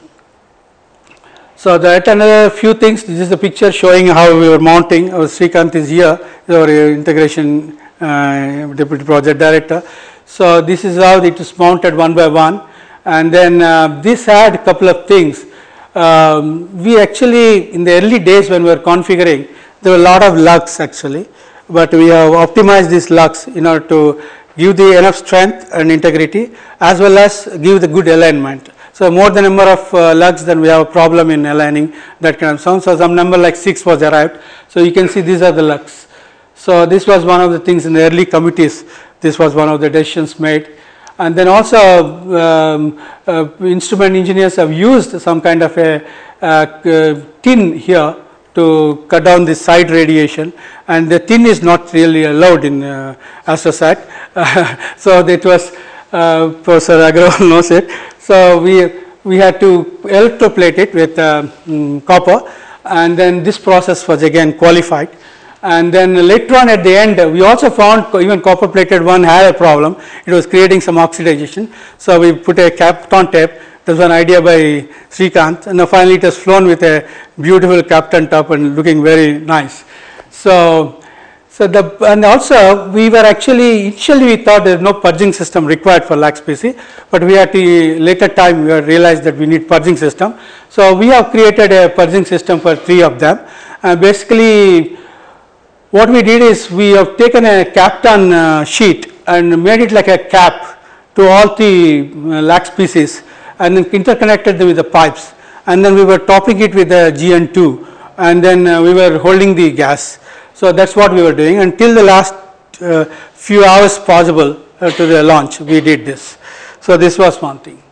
so that another few things. This is the picture showing how we were mounting. Our Srikanth is here, our integration uh, deputy project director. So this is how it is mounted one by one, and then uh, this had a couple of things. Um, we actually, in the early days when we were configuring, there were a lot of lugs actually, but we have optimized these lugs in order to give the enough strength and integrity as well as give the good alignment. So So more the number of uh, lugs, then we have a problem in aligning that kind of sound. So some number like six was arrived. So you can see these are the lugs. So this was one of the things in the early committees. This was one of the decisions made. And then also um, uh, instrument engineers have used some kind of a uh, tin here to cut down the side radiation, and the tin is not really allowed in uh, AstroSat. Uh, so it was, uh, Professor Agrawal knows it. So we, we had to electroplate it with uh, um, copper, and then this process was again qualified. And then later on at the end, we also found even copper plated one had a problem. It was creating some oxidization. So we put a Kapton tape. There was an idea by Srikanth, and finally it was flown with a beautiful Kapton top and looking very nice. So, so the, and also we were actually, initially we thought there was no purging system required for lax P C, but we had to, later time we realized that we need purging system. So we have created a purging system for three of them. And basically, what we did is we have taken a Kapton uh, sheet and made it like a cap to all the uh, lax species, and then interconnected them with the pipes, and then we were topping it with a G N two, and then uh, we were holding the gas. So that's what we were doing until the last uh, few hours possible uh, to the launch. We did this. So this was one thing.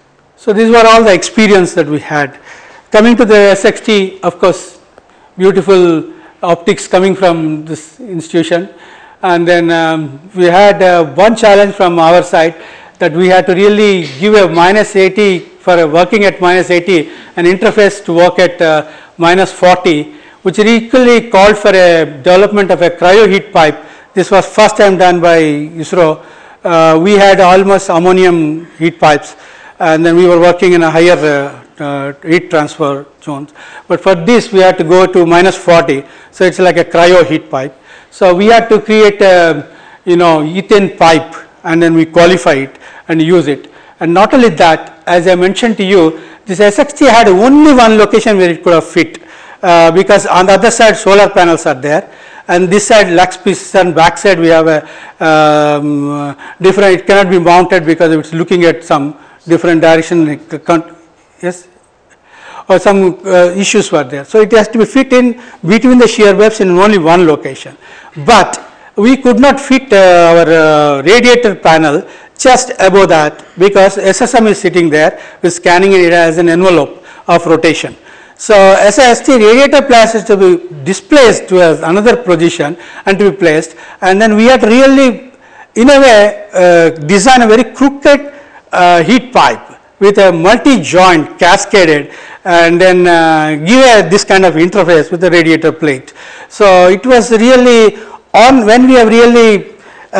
So these were all the experience that we had. Coming to the S X T, of course, beautiful optics coming from this institution, and then um, we had uh, one challenge from our side, that we had to really give a minus eighty for a working at minus eighty, an interface to work at uh, minus forty, which equally called for a development of a cryo heat pipe. This was first time done by ISRO. Uh, we had almost ammonium heat pipes, and then we were working in a higher uh, uh, heat transfer zones. But for this we had to go to minus forty, so it's like a cryo heat pipe. So we had to create a, you know, ethane pipe, and then we qualify it and use it. And not only that, as I mentioned to you, this S X T had only one location where it could have fit, uh, because on the other side solar panels are there, and this side lax pieces, and back side we have a um, different, it cannot be mounted because it's looking at some different direction. Yes, or some uh, issues were there. So it has to be fit in between the shear webs in only one location. But we could not fit uh, our uh, radiator panel just above that, because S S M is sitting there with scanning it as an envelope of rotation. So S S T radiator place is to be displaced to another position and to be placed, and then we had really, in a way, uh, design a very crooked uh, heat pipe with a multi-joint cascaded, and then uh, give a, this kind of interface with the radiator plate. So it was really on, when we have really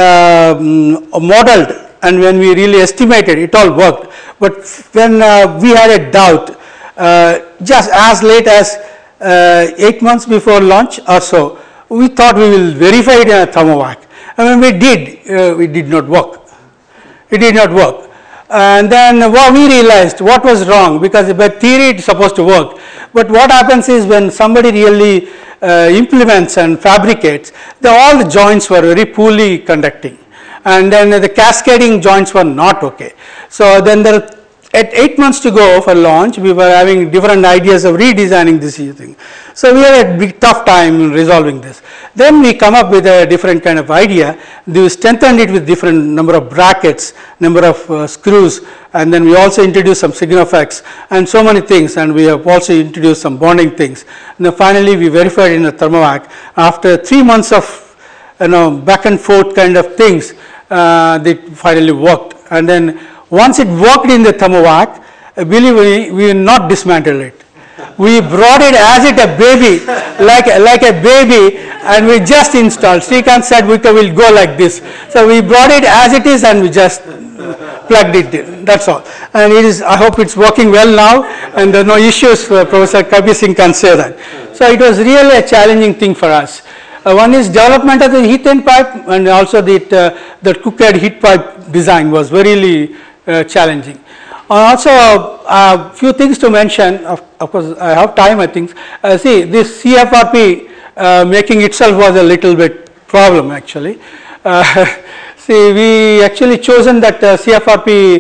uh, modeled and when we really estimated, it all worked. But when uh, we had a doubt, uh, just as late as uh, eight months before launch or so, we thought we will verify it in a thermovac. And when we did, uh, it did not work. It did not work. And then what we realized what was wrong, because by theory it's supposed to work. But what happens is when somebody really uh, implements and fabricates, the, all the joints were very poorly conducting. And then the cascading joints were not okay. So then there, at eight months to go for launch, we were having different ideas of redesigning this thing. So we had a big tough time in resolving this. Then we come up with a different kind of idea. We strengthened it with different number of brackets, number of uh, screws, and then we also introduced some Signoflex and so many things, and we have also introduced some bonding things. And then finally we verified in a thermovac. After three months of, you know, back and forth kind of things, uh, they finally worked. And then once it worked in the thermovac, uh, believe me, we will not dismantle it. We brought it as it a baby, like, like a baby, and we just installed. Srikanth said we will go like this. So we brought it as it is and we just plugged it in. That's all. And it is, I hope it's working well now, and there are no issues. Uh, Professor Kabir Singh can say that. So it was really a challenging thing for us. Uh, one is development of the ethane pipe, and also the, uh, the cooked heat pipe design was very uh, challenging. Uh, also, a uh, few things to mention. Of, of course, I have time, I think. Uh, see, this C F R P uh, making itself was a little bit problem, actually. Uh, see, we actually chosen that uh, C F R P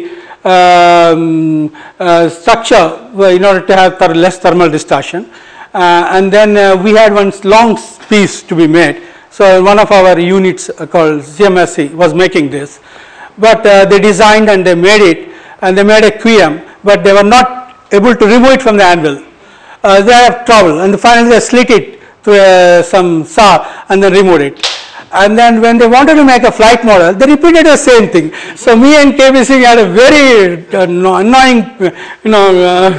um, uh, structure in order to have th less thermal distortion. Uh, and then uh, we had one long piece to be made. So one of our units uh, called C M S C was making this, but uh, they designed and they made it, and they made a Q M, but they were not able to remove it from the anvil. Uh, they have trouble, and finally they slit it to uh, some saw and then removed it. And then when they wanted to make a flight model, they repeated the same thing. So me and K B C had a very uh, annoying, you know,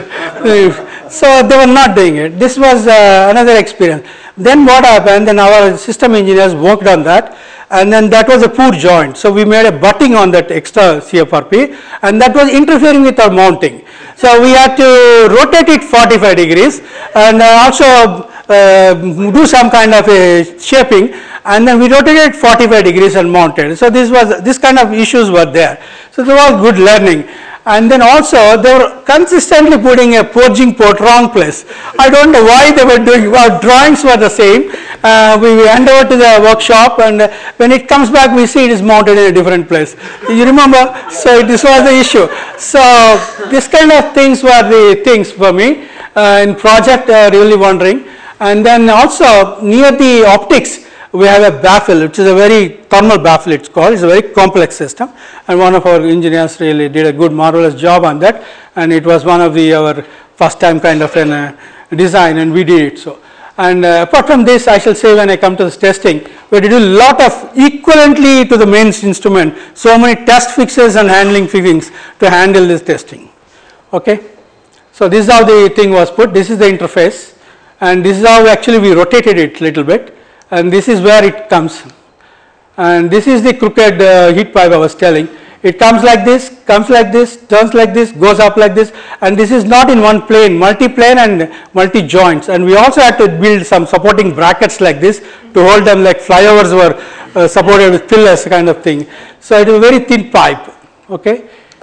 uh, so they were not doing it. This was uh, another experience. Then what happened, then our system engineers worked on that, and then that was a poor joint. So we made a butting on that extra C F R P, and that was interfering with our mounting. So we had to rotate it forty-five degrees, and uh, also uh, do some kind of a shaping, and then we rotated forty-five degrees and mounted. So this was, this kind of issues were there. So they were good learning. And then also they were consistently putting a forging port wrong place. I don't know why they were doing, our drawings were the same. Uh, we, we hand over to the workshop, and uh, when it comes back we see it is mounted in a different place. You remember? So this was the issue. So this kind of things were the things for me uh, in project, uh, really wondering. And then also near the optics, we have a baffle, which is a very thermal baffle it's called. It's a very complex system, and one of our engineers really did a good marvelous job on that, and it was one of the our first time kind of an uh, design, and we did it so. And uh, apart from this, I shall say when I come to this testing, we did a lot of equivalently to the main instrument, so many test fixes and handling fittings to handle this testing. Okay, so this is how the thing was put. This is the interface, and this is how actually we rotated it a little bit. And this is where it comes, and this is the crooked uh, heat pipe I was telling. It comes like this, comes like this, turns like this, goes up like this, and this is not in one plane, multi-plane and multi-joints. And we also had to build some supporting brackets like this to hold them, like flyovers were uh, supported with pillars kind of thing. So it was a very thin pipe. Okay.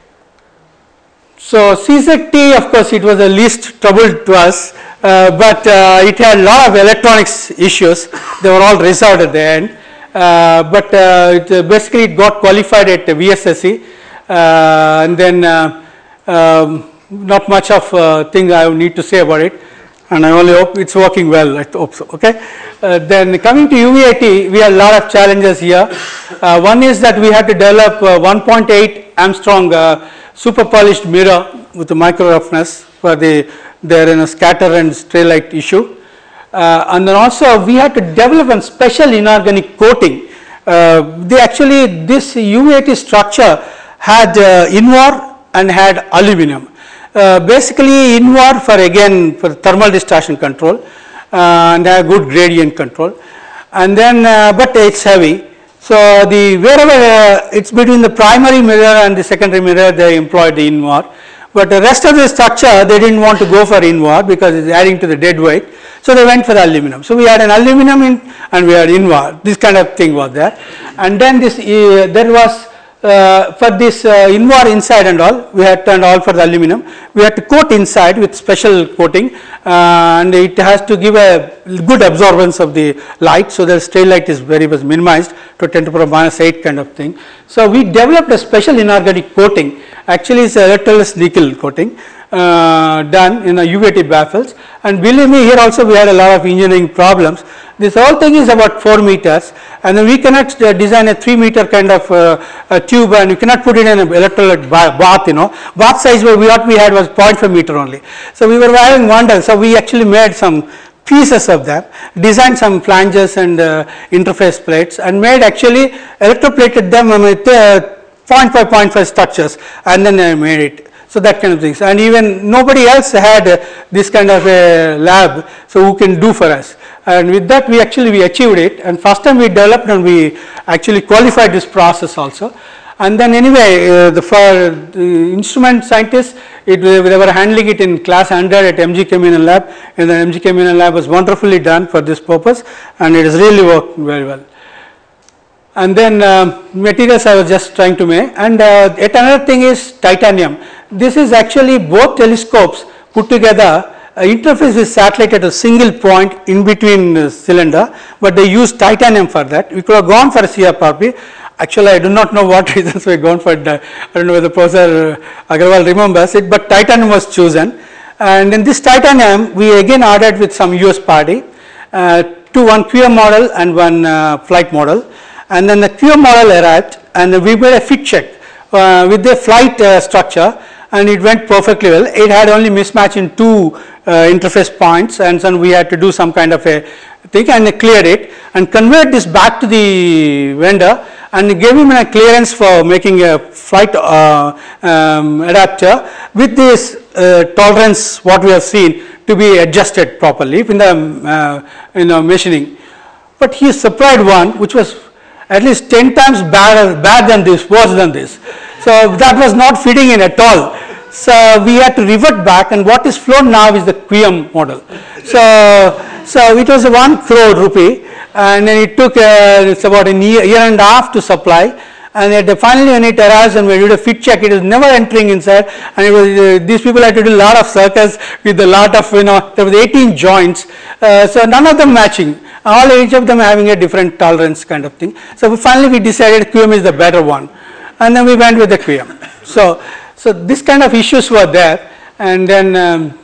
So C Z T, of course, it was the least trouble to us. Uh, but uh, it had a lot of electronics issues. They were all resolved at the end. Uh, but uh, it, uh, basically it got qualified at V S S C, uh, and then uh, um, not much of uh, thing I need to say about it, and I only hope it's working well. I hope so. Okay. Uh, then coming to U V A T, we had a lot of challenges here. Uh, one is that we had to develop uh, one point eight Armstrong uh, super polished mirror with the micro roughness for the there in a scatter and stray light issue, uh, and then also we had to develop a special inorganic coating. Uh, they actually, this U V A T structure had uh, Invar and had aluminum. Uh, basically Invar for again for thermal distortion control uh, and have good gradient control, and then uh, but it's heavy. So the wherever uh, it's between the primary mirror and the secondary mirror, they employed the Invar. But the rest of the structure, they didn't want to go for Invar because it's adding to the dead weight. So they went for the aluminum. So we had an aluminum in, and we had Invar. This kind of thing was there. And then this, uh, there was uh, for this uh, Invar inside and all, we had turned all for the aluminum. We had to coat inside with special coating, uh, and it has to give a good absorbance of the light. So the stray light is very much minimized to ten to the power minus eight kind of thing. So we developed a special inorganic coating. Actually, it's a electroless nickel coating uh, done in a U V A T baffles, and believe me, here also we had a lot of engineering problems. This whole thing is about four meters, and then we cannot uh, design a three meter kind of uh, a tube, and you cannot put it in an electrolyte bath. You know, bath size where we, what we had was zero point five meter only. So we were having wonders. So we actually made some pieces of them, designed some flanges and uh, interface plates, and made actually electroplated them with uh, zero point five, zero point five structures, and then I made it. So that kind of things, and even nobody else had uh, this kind of a lab, so who can do for us. And with that, we actually we achieved it. And first time we developed and we actually qualified this process also. And then anyway, uh, the for the instrument scientists, it, they were handling it in class one hundred at M G K Menon lab, and the M G K Menon lab was wonderfully done for this purpose, and it has really worked very well. And then uh, materials I was just trying to make, and uh, yet another thing is titanium. This is actually both telescopes put together, uh, interface with satellite at a single point in between the cylinder, but they use titanium for that. We could have gone for C F R P. Actually, I do not know what reasons we gone for it. I don't know whether Professor Agarwal remembers it, but titanium was chosen. And in this titanium, we again ordered with some U S party uh, to one Q M model and one uh, flight model. And then the Q M model arrived, and we made a fit check uh, with the flight uh, structure, and it went perfectly well. It had only mismatch in two uh, interface points, and then we had to do some kind of a thing, and they cleared it and conveyed this back to the vendor, and gave him a clearance for making a flight uh, um, adapter with this uh, tolerance what we have seen to be adjusted properly in the uh, in the machining. But he supplied one which was at least ten times bad, bad than this, worse than this. So that was not fitting in at all. So we had to revert back, and what is flown now is the Q M model. So, so it was a one crore rupee, and then it took uh, it's about a year, year and a half to supply. And at the finally when it arrives and we did a fit check, it is never entering inside, and it was uh, these people had to do a lot of circus with a lot of, you know, there was eighteen joints, uh, so none of them matching. All each of them having a different tolerance kind of thing. So we finally we decided Q M is the better one, and then we went with the Q M. So, so this kind of issues were there, and then um,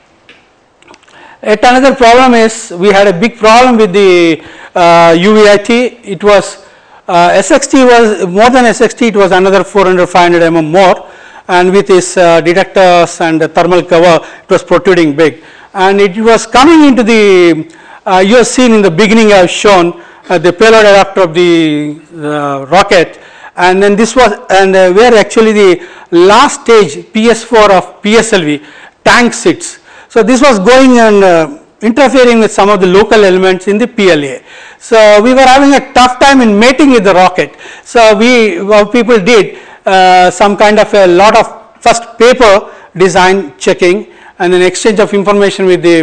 yet another problem is we had a big problem with the uh, U V I T. It was uh, S X T was more than S X T. It was another four hundred, five hundred millimeters more, and with its uh, detectors and the thermal cover, it was protruding big, and it was coming into the Uh, you have seen in the beginning I have shown uh, the payload adapter of the uh, rocket, and then this was, and uh, where actually the last stage P S four of P S L V tank sits. So this was going and uh, interfering with some of the local elements in the P L A. So we were having a tough time in mating with the rocket. So we, what people did uh, some kind of a lot of first paper design checking, and then exchange of information with the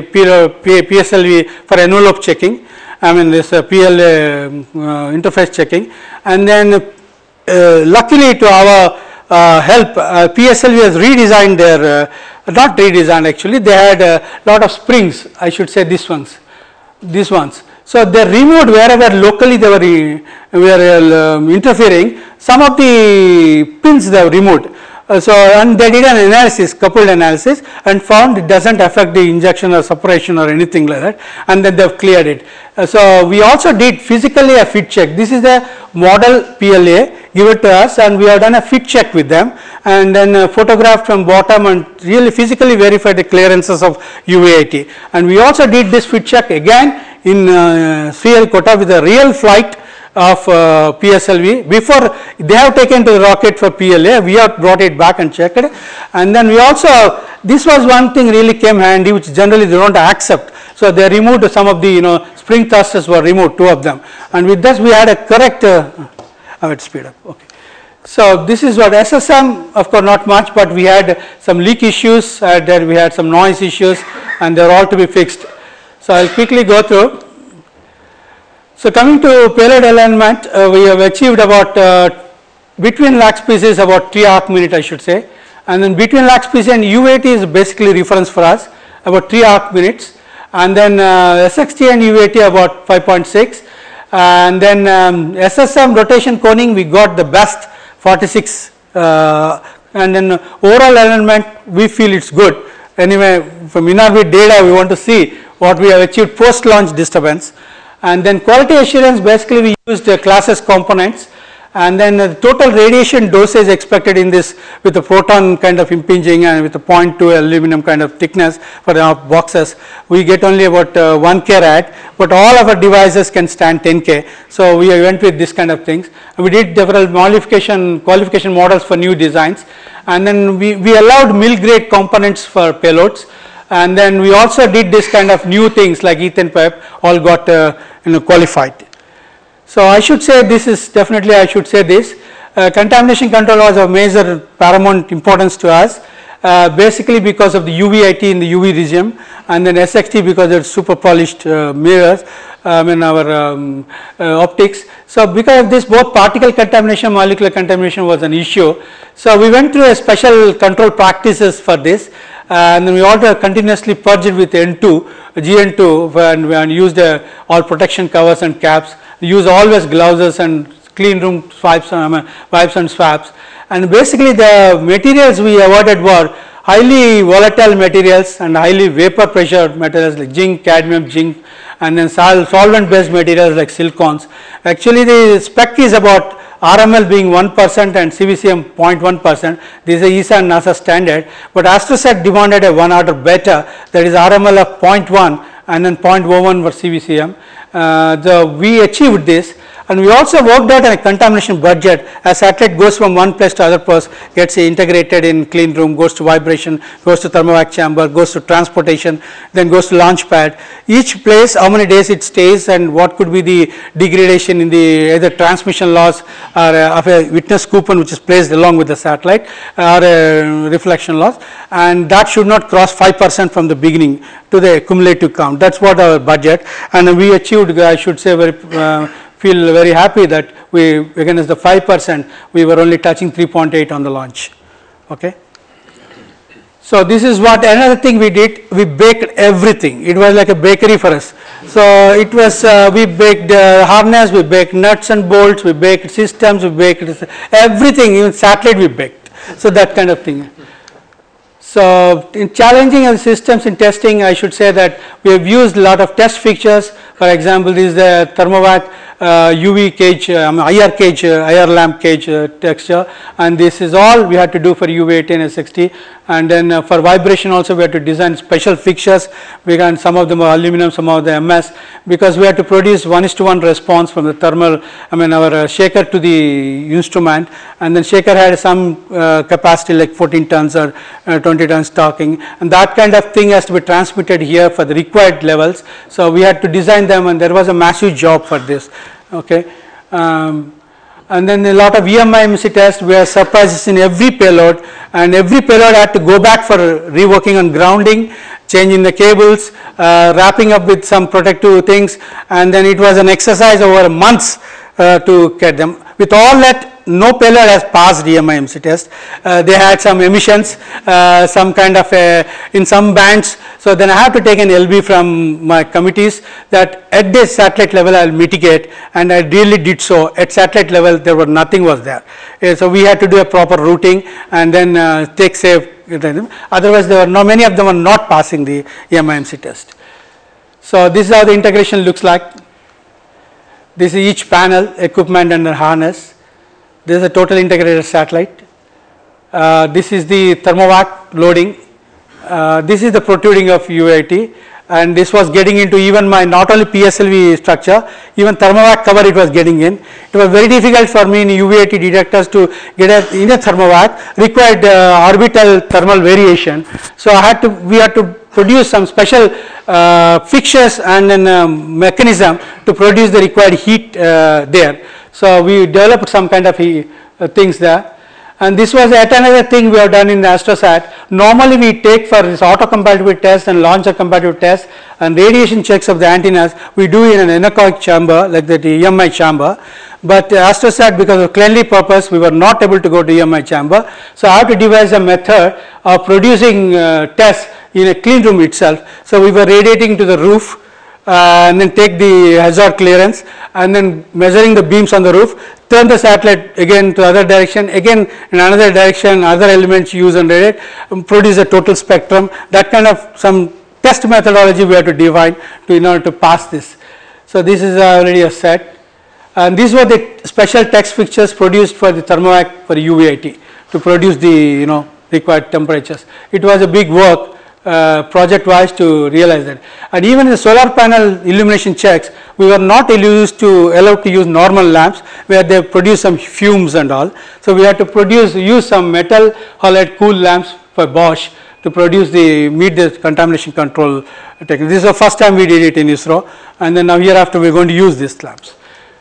P S L V for envelope checking, I mean this uh, P L A uh, interface checking, and then uh, luckily to our uh, help, uh, P S L V has redesigned their, uh, not redesigned actually, they had a lot of springs, I should say these ones, these ones. So they removed wherever locally they were, were um, interfering, some of the pins they have removed. Uh, so, and they did an analysis, coupled analysis, and found it does not affect the injection or separation or anything like that, and then they have cleared it. Uh, so, we also did physically a fit check. This is the model P L A, give it to us, and we have done a fit check with them, and then uh, photographed from bottom and really physically verified the clearances of U V I T. And we also did this fit check again in uh, Sriharikota with a real flight of uh, P S L V. Before they have taken to the rocket for P L A, we have brought it back and checked it, and then we also, this was one thing really came handy which generally they don't accept. So they removed some of the, you know, spring thrusters were removed, two of them, and with this we had a correct, uh, I would speed up, okay. So this is what S S M, of course not much, but we had some leak issues, uh, there we had some noise issues, and they are all to be fixed. So I will quickly go through. So coming to payload alignment, uh, we have achieved about uh, between lag species about three arc minute I should say, and then between lag species and U V I T is basically reference for us about three arc minutes, and then uh, S X T and U V I T about five point six, and then um, S S M rotation coning we got the best forty-six, uh, and then overall alignment we feel it's good. Anyway, from in-orbit data we want to see what we have achieved post launch disturbance. And then quality assurance, basically we used uh, classes components, and then uh, the total radiation dosage expected in this with the proton kind of impinging and with the zero point two aluminum kind of thickness for our boxes, we get only about uh, one K rad, but all of our devices can stand ten K. So we went with this kind of things. We did several modification qualification models for new designs, and then we, we allowed mill grade components for payloads. And then we also did this kind of new things like ethane pipe, all got uh, you know, qualified. So I should say this is definitely I should say this, uh, contamination control was of major paramount importance to us, uh, basically because of the U V I T in the U V regime, and then S X T because it's super polished uh, mirrors um, in our um, uh, optics. So because of this both particle contamination, molecular contamination was an issue. So we went through a special control practices for this. Uh, and then we also continuously purged it with N two, G N two, and, and used uh, all protection covers and caps. We use always gloves and clean room swipes and, wipes and swaps. And basically the materials we avoided were highly volatile materials and highly vapor pressure materials like zinc, cadmium, zinc, and then sol solvent based materials like silicons. Actually the spec is about R M L being one percent and C V C M zero point one percent. This is a E S A and NASA standard, but AstroSat demanded a one order better, that is R M L of zero point one and then zero point zero one for C V C M. Uh, the, we achieved this, and we also worked out a contamination budget. As satellite goes from one place to other place, gets integrated in clean room, goes to vibration, goes to thermovac chamber, goes to transportation, then goes to launch pad. Each place, how many days it stays, and what could be the degradation in the either transmission loss or uh, of a witness coupon which is placed along with the satellite, or a reflection loss, and that should not cross five percent from the beginning to the cumulative count. That's what our budget, and we achieved, I should say, very uh, feel very happy that we, against the five percent, we were only touching three point eight on the launch. Okay. So this is what another thing we did, we baked everything. It was like a bakery for us. So it was, uh, we baked uh, harness, we baked nuts and bolts, we baked systems, we baked everything, even satellite we baked. So that kind of thing. So in challenging our systems in testing, I should say that we have used a lot of test fixtures. For example, this is the thermovac uh, U V cage, um, I R cage, uh, I R lamp cage uh, texture, and this is all we had to do for U V eighteen S X T. And then uh, for vibration also we had to design special fixtures. We got some of them are aluminum, some of the M S, because we had to produce one is to one response from the thermal, I mean our uh, shaker to the instrument, and then shaker had some uh, capacity like fourteen tons or uh, twenty tons stocking, and that kind of thing has to be transmitted here for the required levels. So we had to design them, and there was a massive job for this. Okay. Um, and then a lot of E M I M C tests were surprises in every payload, and every payload had to go back for reworking on grounding, changing the cables, uh, wrapping up with some protective things, and then it was an exercise over months uh, to get them. With all that, no payload has passed E M I M C test. Uh, they had some emissions, uh, some kind of a, in some bands. So then I have to take an L B from my committees that at this satellite level I will mitigate, and I really did so. At satellite level there was nothing was there. Uh, so we had to do a proper routing and then uh, take safe. Otherwise there were no, many of them are not passing the E M I M C test. So this is how the integration looks like. This is each panel, equipment and the harness. This is a total integrated satellite. Uh, this is the thermovac loading. Uh, this is the protruding of U A T, and this was getting into even my not only P S L V structure, even thermovac cover it was getting in. It was very difficult for me in U V A T detectors to get a, in a thermovac, required uh, orbital thermal variation. So I had to, we had to produce some special uh, fixtures and then um, mechanism to produce the required heat uh, there. So we developed some kind of uh, things there. And this was yet another thing we have done in the AstroSat. Normally we take for this auto compatibility test and launcher compatibility test and radiation checks of the antennas, we do in an anechoic chamber like the E M I chamber. But uh, AstroSat, because of cleanly purpose, we were not able to go to E M I chamber. So I have to devise a method of producing uh, tests in a clean room itself. So we were radiating to the roof uh, and then take the hazard clearance and then measuring the beams on the roof, turn the satellite again to other direction, again in another direction, other elements use and radiate, um, produce a total spectrum. That kind of some test methodology we have to define to in order to pass this. So this is already a set, and these were the special text fixtures produced for the thermovac for U V A T to produce the you know required temperatures. It was a big work uh, project wise to realize that. And even in the solar panel illumination checks, we were not used to allowed to use normal lamps where they produce some fumes and all. So we had to produce use some metal halide cool lamps for Bosch to produce the meet the contamination control technique. This is the first time we did it in ISRO, and then now hereafter we are going to use these lamps.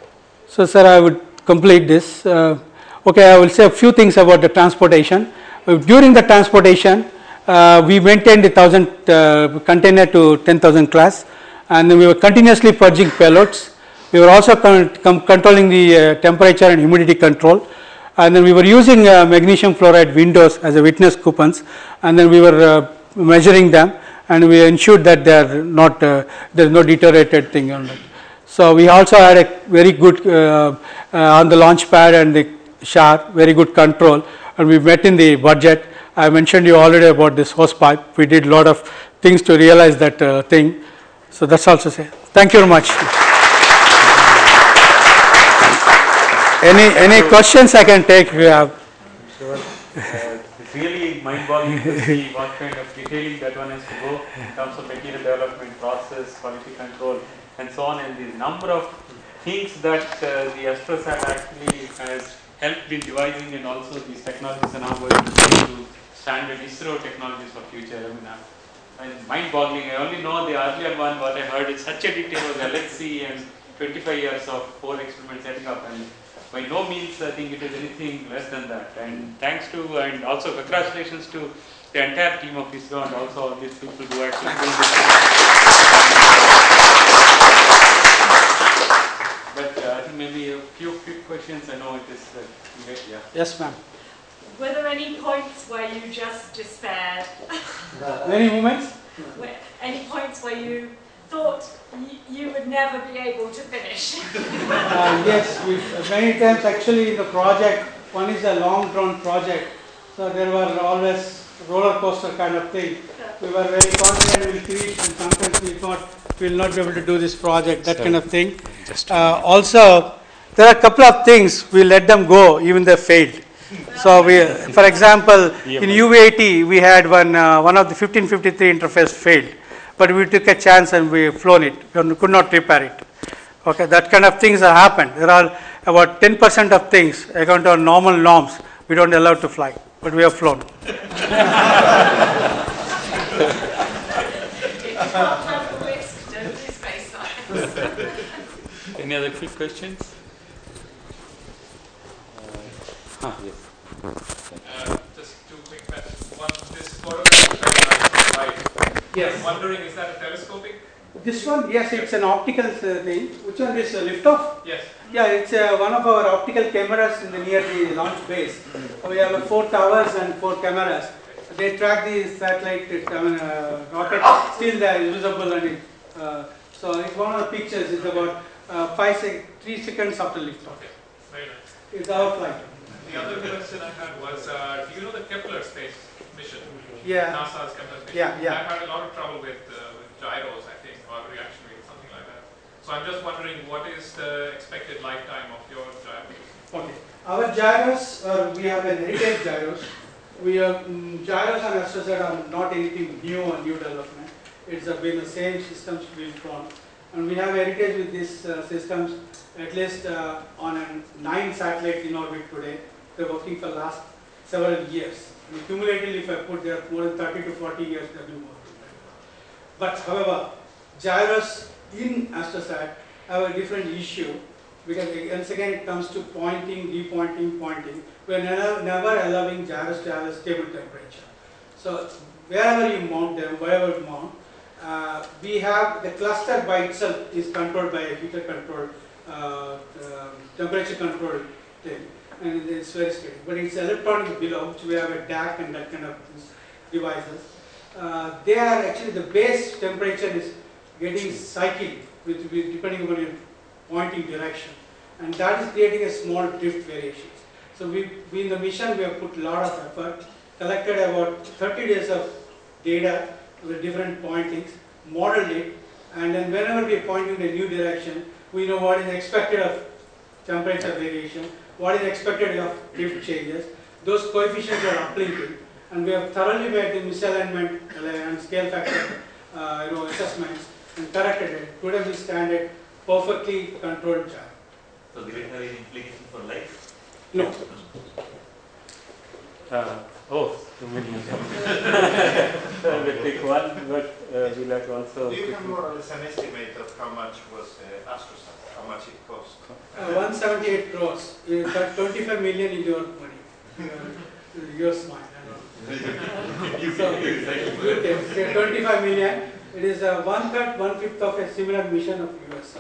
So sir, I would complete this. Uh, okay, I will say a few things about the transportation. Uh, during the transportation, uh, we maintained the thousand uh, container to ten thousand class, and then we were continuously purging payloads. We were also con controlling the uh, temperature and humidity control, and then we were using uh, magnesium fluoride windows as a witness coupons, and then we were uh, measuring them, and we ensured that they are not uh, there is no deteriorated thing on that. So we also had a very good uh, uh, on the launch pad and the shaft, very good control, and we met in the budget. I mentioned you already about this hose pipe. We did a lot of things to realize that uh, thing. So that's also say. Thank you very much. any any questions I can take if you have. Sure. Uh, it's really mind-boggling to see what kind of detailing that one has to go in terms of material development, process, quality control, and so on, and the number of things that uh, the Astrosat actually has helped in devising, and also these technologies are now going to standard ISRO technologies for future. I mean, uh, and mind-boggling. I only know the earlier one. What I heard in such a detail was L H C and twenty-five years of four experiments setting up, and by no means I think it is anything less than that. And thanks to, and also congratulations to the entire team of ISRO and also all these people who actually built this. But uh, I think maybe a few quick questions. I know it is uh, late, yeah. Yes, ma'am. Were there any points where you just despaired? Any moments? Where, any points where you thought you, you would never be able to finish? uh, yes, we, many times actually in the project, one is a long drawn project, so there were always roller coaster kind of thing. We were very confident we'll finish, and sometimes we thought we'll not be able to do this project, that so, kind of thing. Uh, also, there are a couple of things we let them go, even they failed. So we, for example, in U V eighty we had one uh, one of the fifteen fifty-three interface failed, but we took a chance and we flown it. We could not repair it. Okay, that kind of things have happened. There are about ten percent of things according to our normal norms we don't allow to fly, but we have flown. It's not on the list, don't do space science. Any other quick questions? Uh, huh, yes. Uh, just two quick questions. One, this photograph is very nice, right? Yes. I'm wondering, is that a telescopic? This one, yes, it's an optical uh, thing. Which one is uh, liftoff? Yes. Yeah, it's uh, one of our optical cameras in the near the launch base. Mm-hmm. We have uh, four towers and four cameras. They track the satellite, it, I mean, uh, rocket, still they are usable, and it, uh, so it's one of the pictures. It's about uh, five, sec three seconds after liftoff. Okay, very nice. It's our flight. The other question I had was, uh, do you know the Kepler space mission? Yeah. NASA's Kepler space Yeah, mission? yeah. That had a lot of trouble with, uh, with gyros, I think, or reaction rate, something like that. So I'm just wondering, what is the expected lifetime of your gyros? Okay. Our gyros, uh, we have an heritage gyros. We have um, gyros and Astrosat are not anything new or new development. It's uh, been the same systems we've drawn, and we have heritage with these uh, systems. At least uh, on a nine satellites in orbit today. They're working for last several years. And cumulatively, if I put there, more than thirty to forty years they've been working. But however, gyros in Astrosat have a different issue, because once again it comes to pointing, depointing, pointing. We are never, never allowing gyros to have a stable temperature. So wherever you mount them, wherever you mount, uh, we have the cluster by itself is controlled by a heater controlled uh, uh, temperature controlled thing, and it's very steady. But it's electronics below, which we have a D A C and that kind of devices. Uh, they are actually, the base temperature is getting cycled with, with depending upon your pointing direction, and that is creating a small drift variations. So we, we in the mission we have put a lot of effort, collected about thirty days of data with different pointings, modeled it, and then whenever we are pointing in a new direction, we know what is expected of temperature variation, what is expected of drift changes. Those coefficients are uplinking, and we have thoroughly made the misalignment and scale factor uh, you know, assessments and corrected it. Today we stand at perfectly controlled gyro. So will it have any implication for life? No. Uh, oh, too many. We'll take one, but uh, we'll have to also. Do you have more or less an estimate of how much was uh, Astrosat? How much it cost? Uh, one hundred seventy-eight crores. You got twenty-five million in your money. Uh, your smile. So, okay, twenty-five million. It is a one third, one fifth of a similar mission of U S.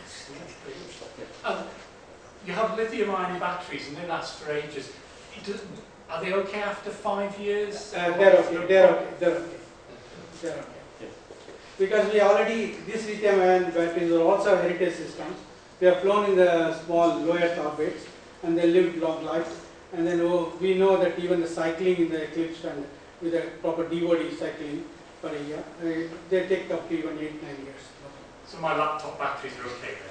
Um, you have lithium-ion batteries and they last for ages. Does, are they okay after five years? Uh, they're okay. They're okay. They're okay. They're okay. because we already, these lithium ion batteries are also heritage systems. We have flown in the small low Earth orbits and they lived long lives. And then oh, we know that even the cycling in the eclipse and with a proper D O D cycling for a year, uh, they take up to even eight, nine years. So my laptop batteries are okay then?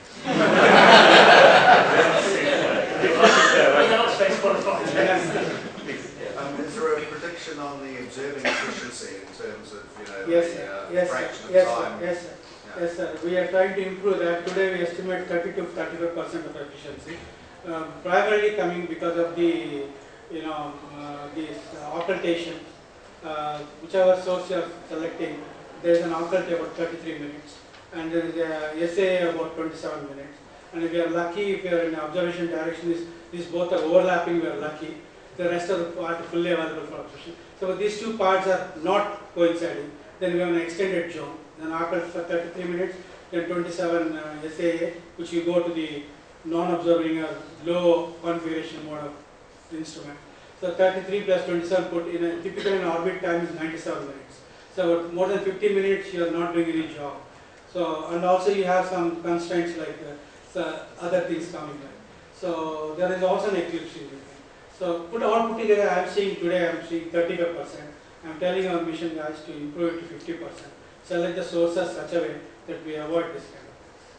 They're not space qualified. Um, is there a prediction on the observing efficiency in terms of, you know, Yes, the sir. uh, Yes, fraction sir. of Yes, time? sir. Yes, sir. Yeah. Yes, sir. We are trying to improve that. Today we estimate thirty to thirty-five percent of efficiency, uh, primarily coming because of the, you know, uh, this uh, occultation. Uh, whichever source you are selecting, there is an occult about thirty-three minutes, and there is a S A A about twenty-seven minutes. And if you are lucky, if you are in observation direction, this, these both are overlapping, we are lucky. The rest of the part is fully available for observation. So if these two parts are not coinciding, then we have an extended zone. Then occult for thirty-three minutes, then twenty-seven uh, S A A, which you go to the non-observing or low configuration mode of the instrument. So thirty-three plus twenty-seven put in a typical in orbit time is ninety-seven minutes. So more than fifty minutes you are not doing any job. So and also you have some constraints like uh, so other things coming in. So there is also an eclipse in between. So put all put together, I am seeing today I am seeing thirty-five percent. I am telling our mission guys to improve it to fifty percent. Select the sources such a way that we avoid this kind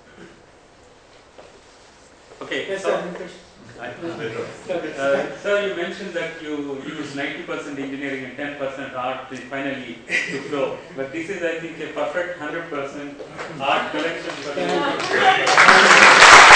of. Okay. Yes, so, sir. Uh, sir, you mentioned that you use ninety percent engineering and ten percent art to finally to flow. But this is, I think, a perfect one hundred percent art collection for you.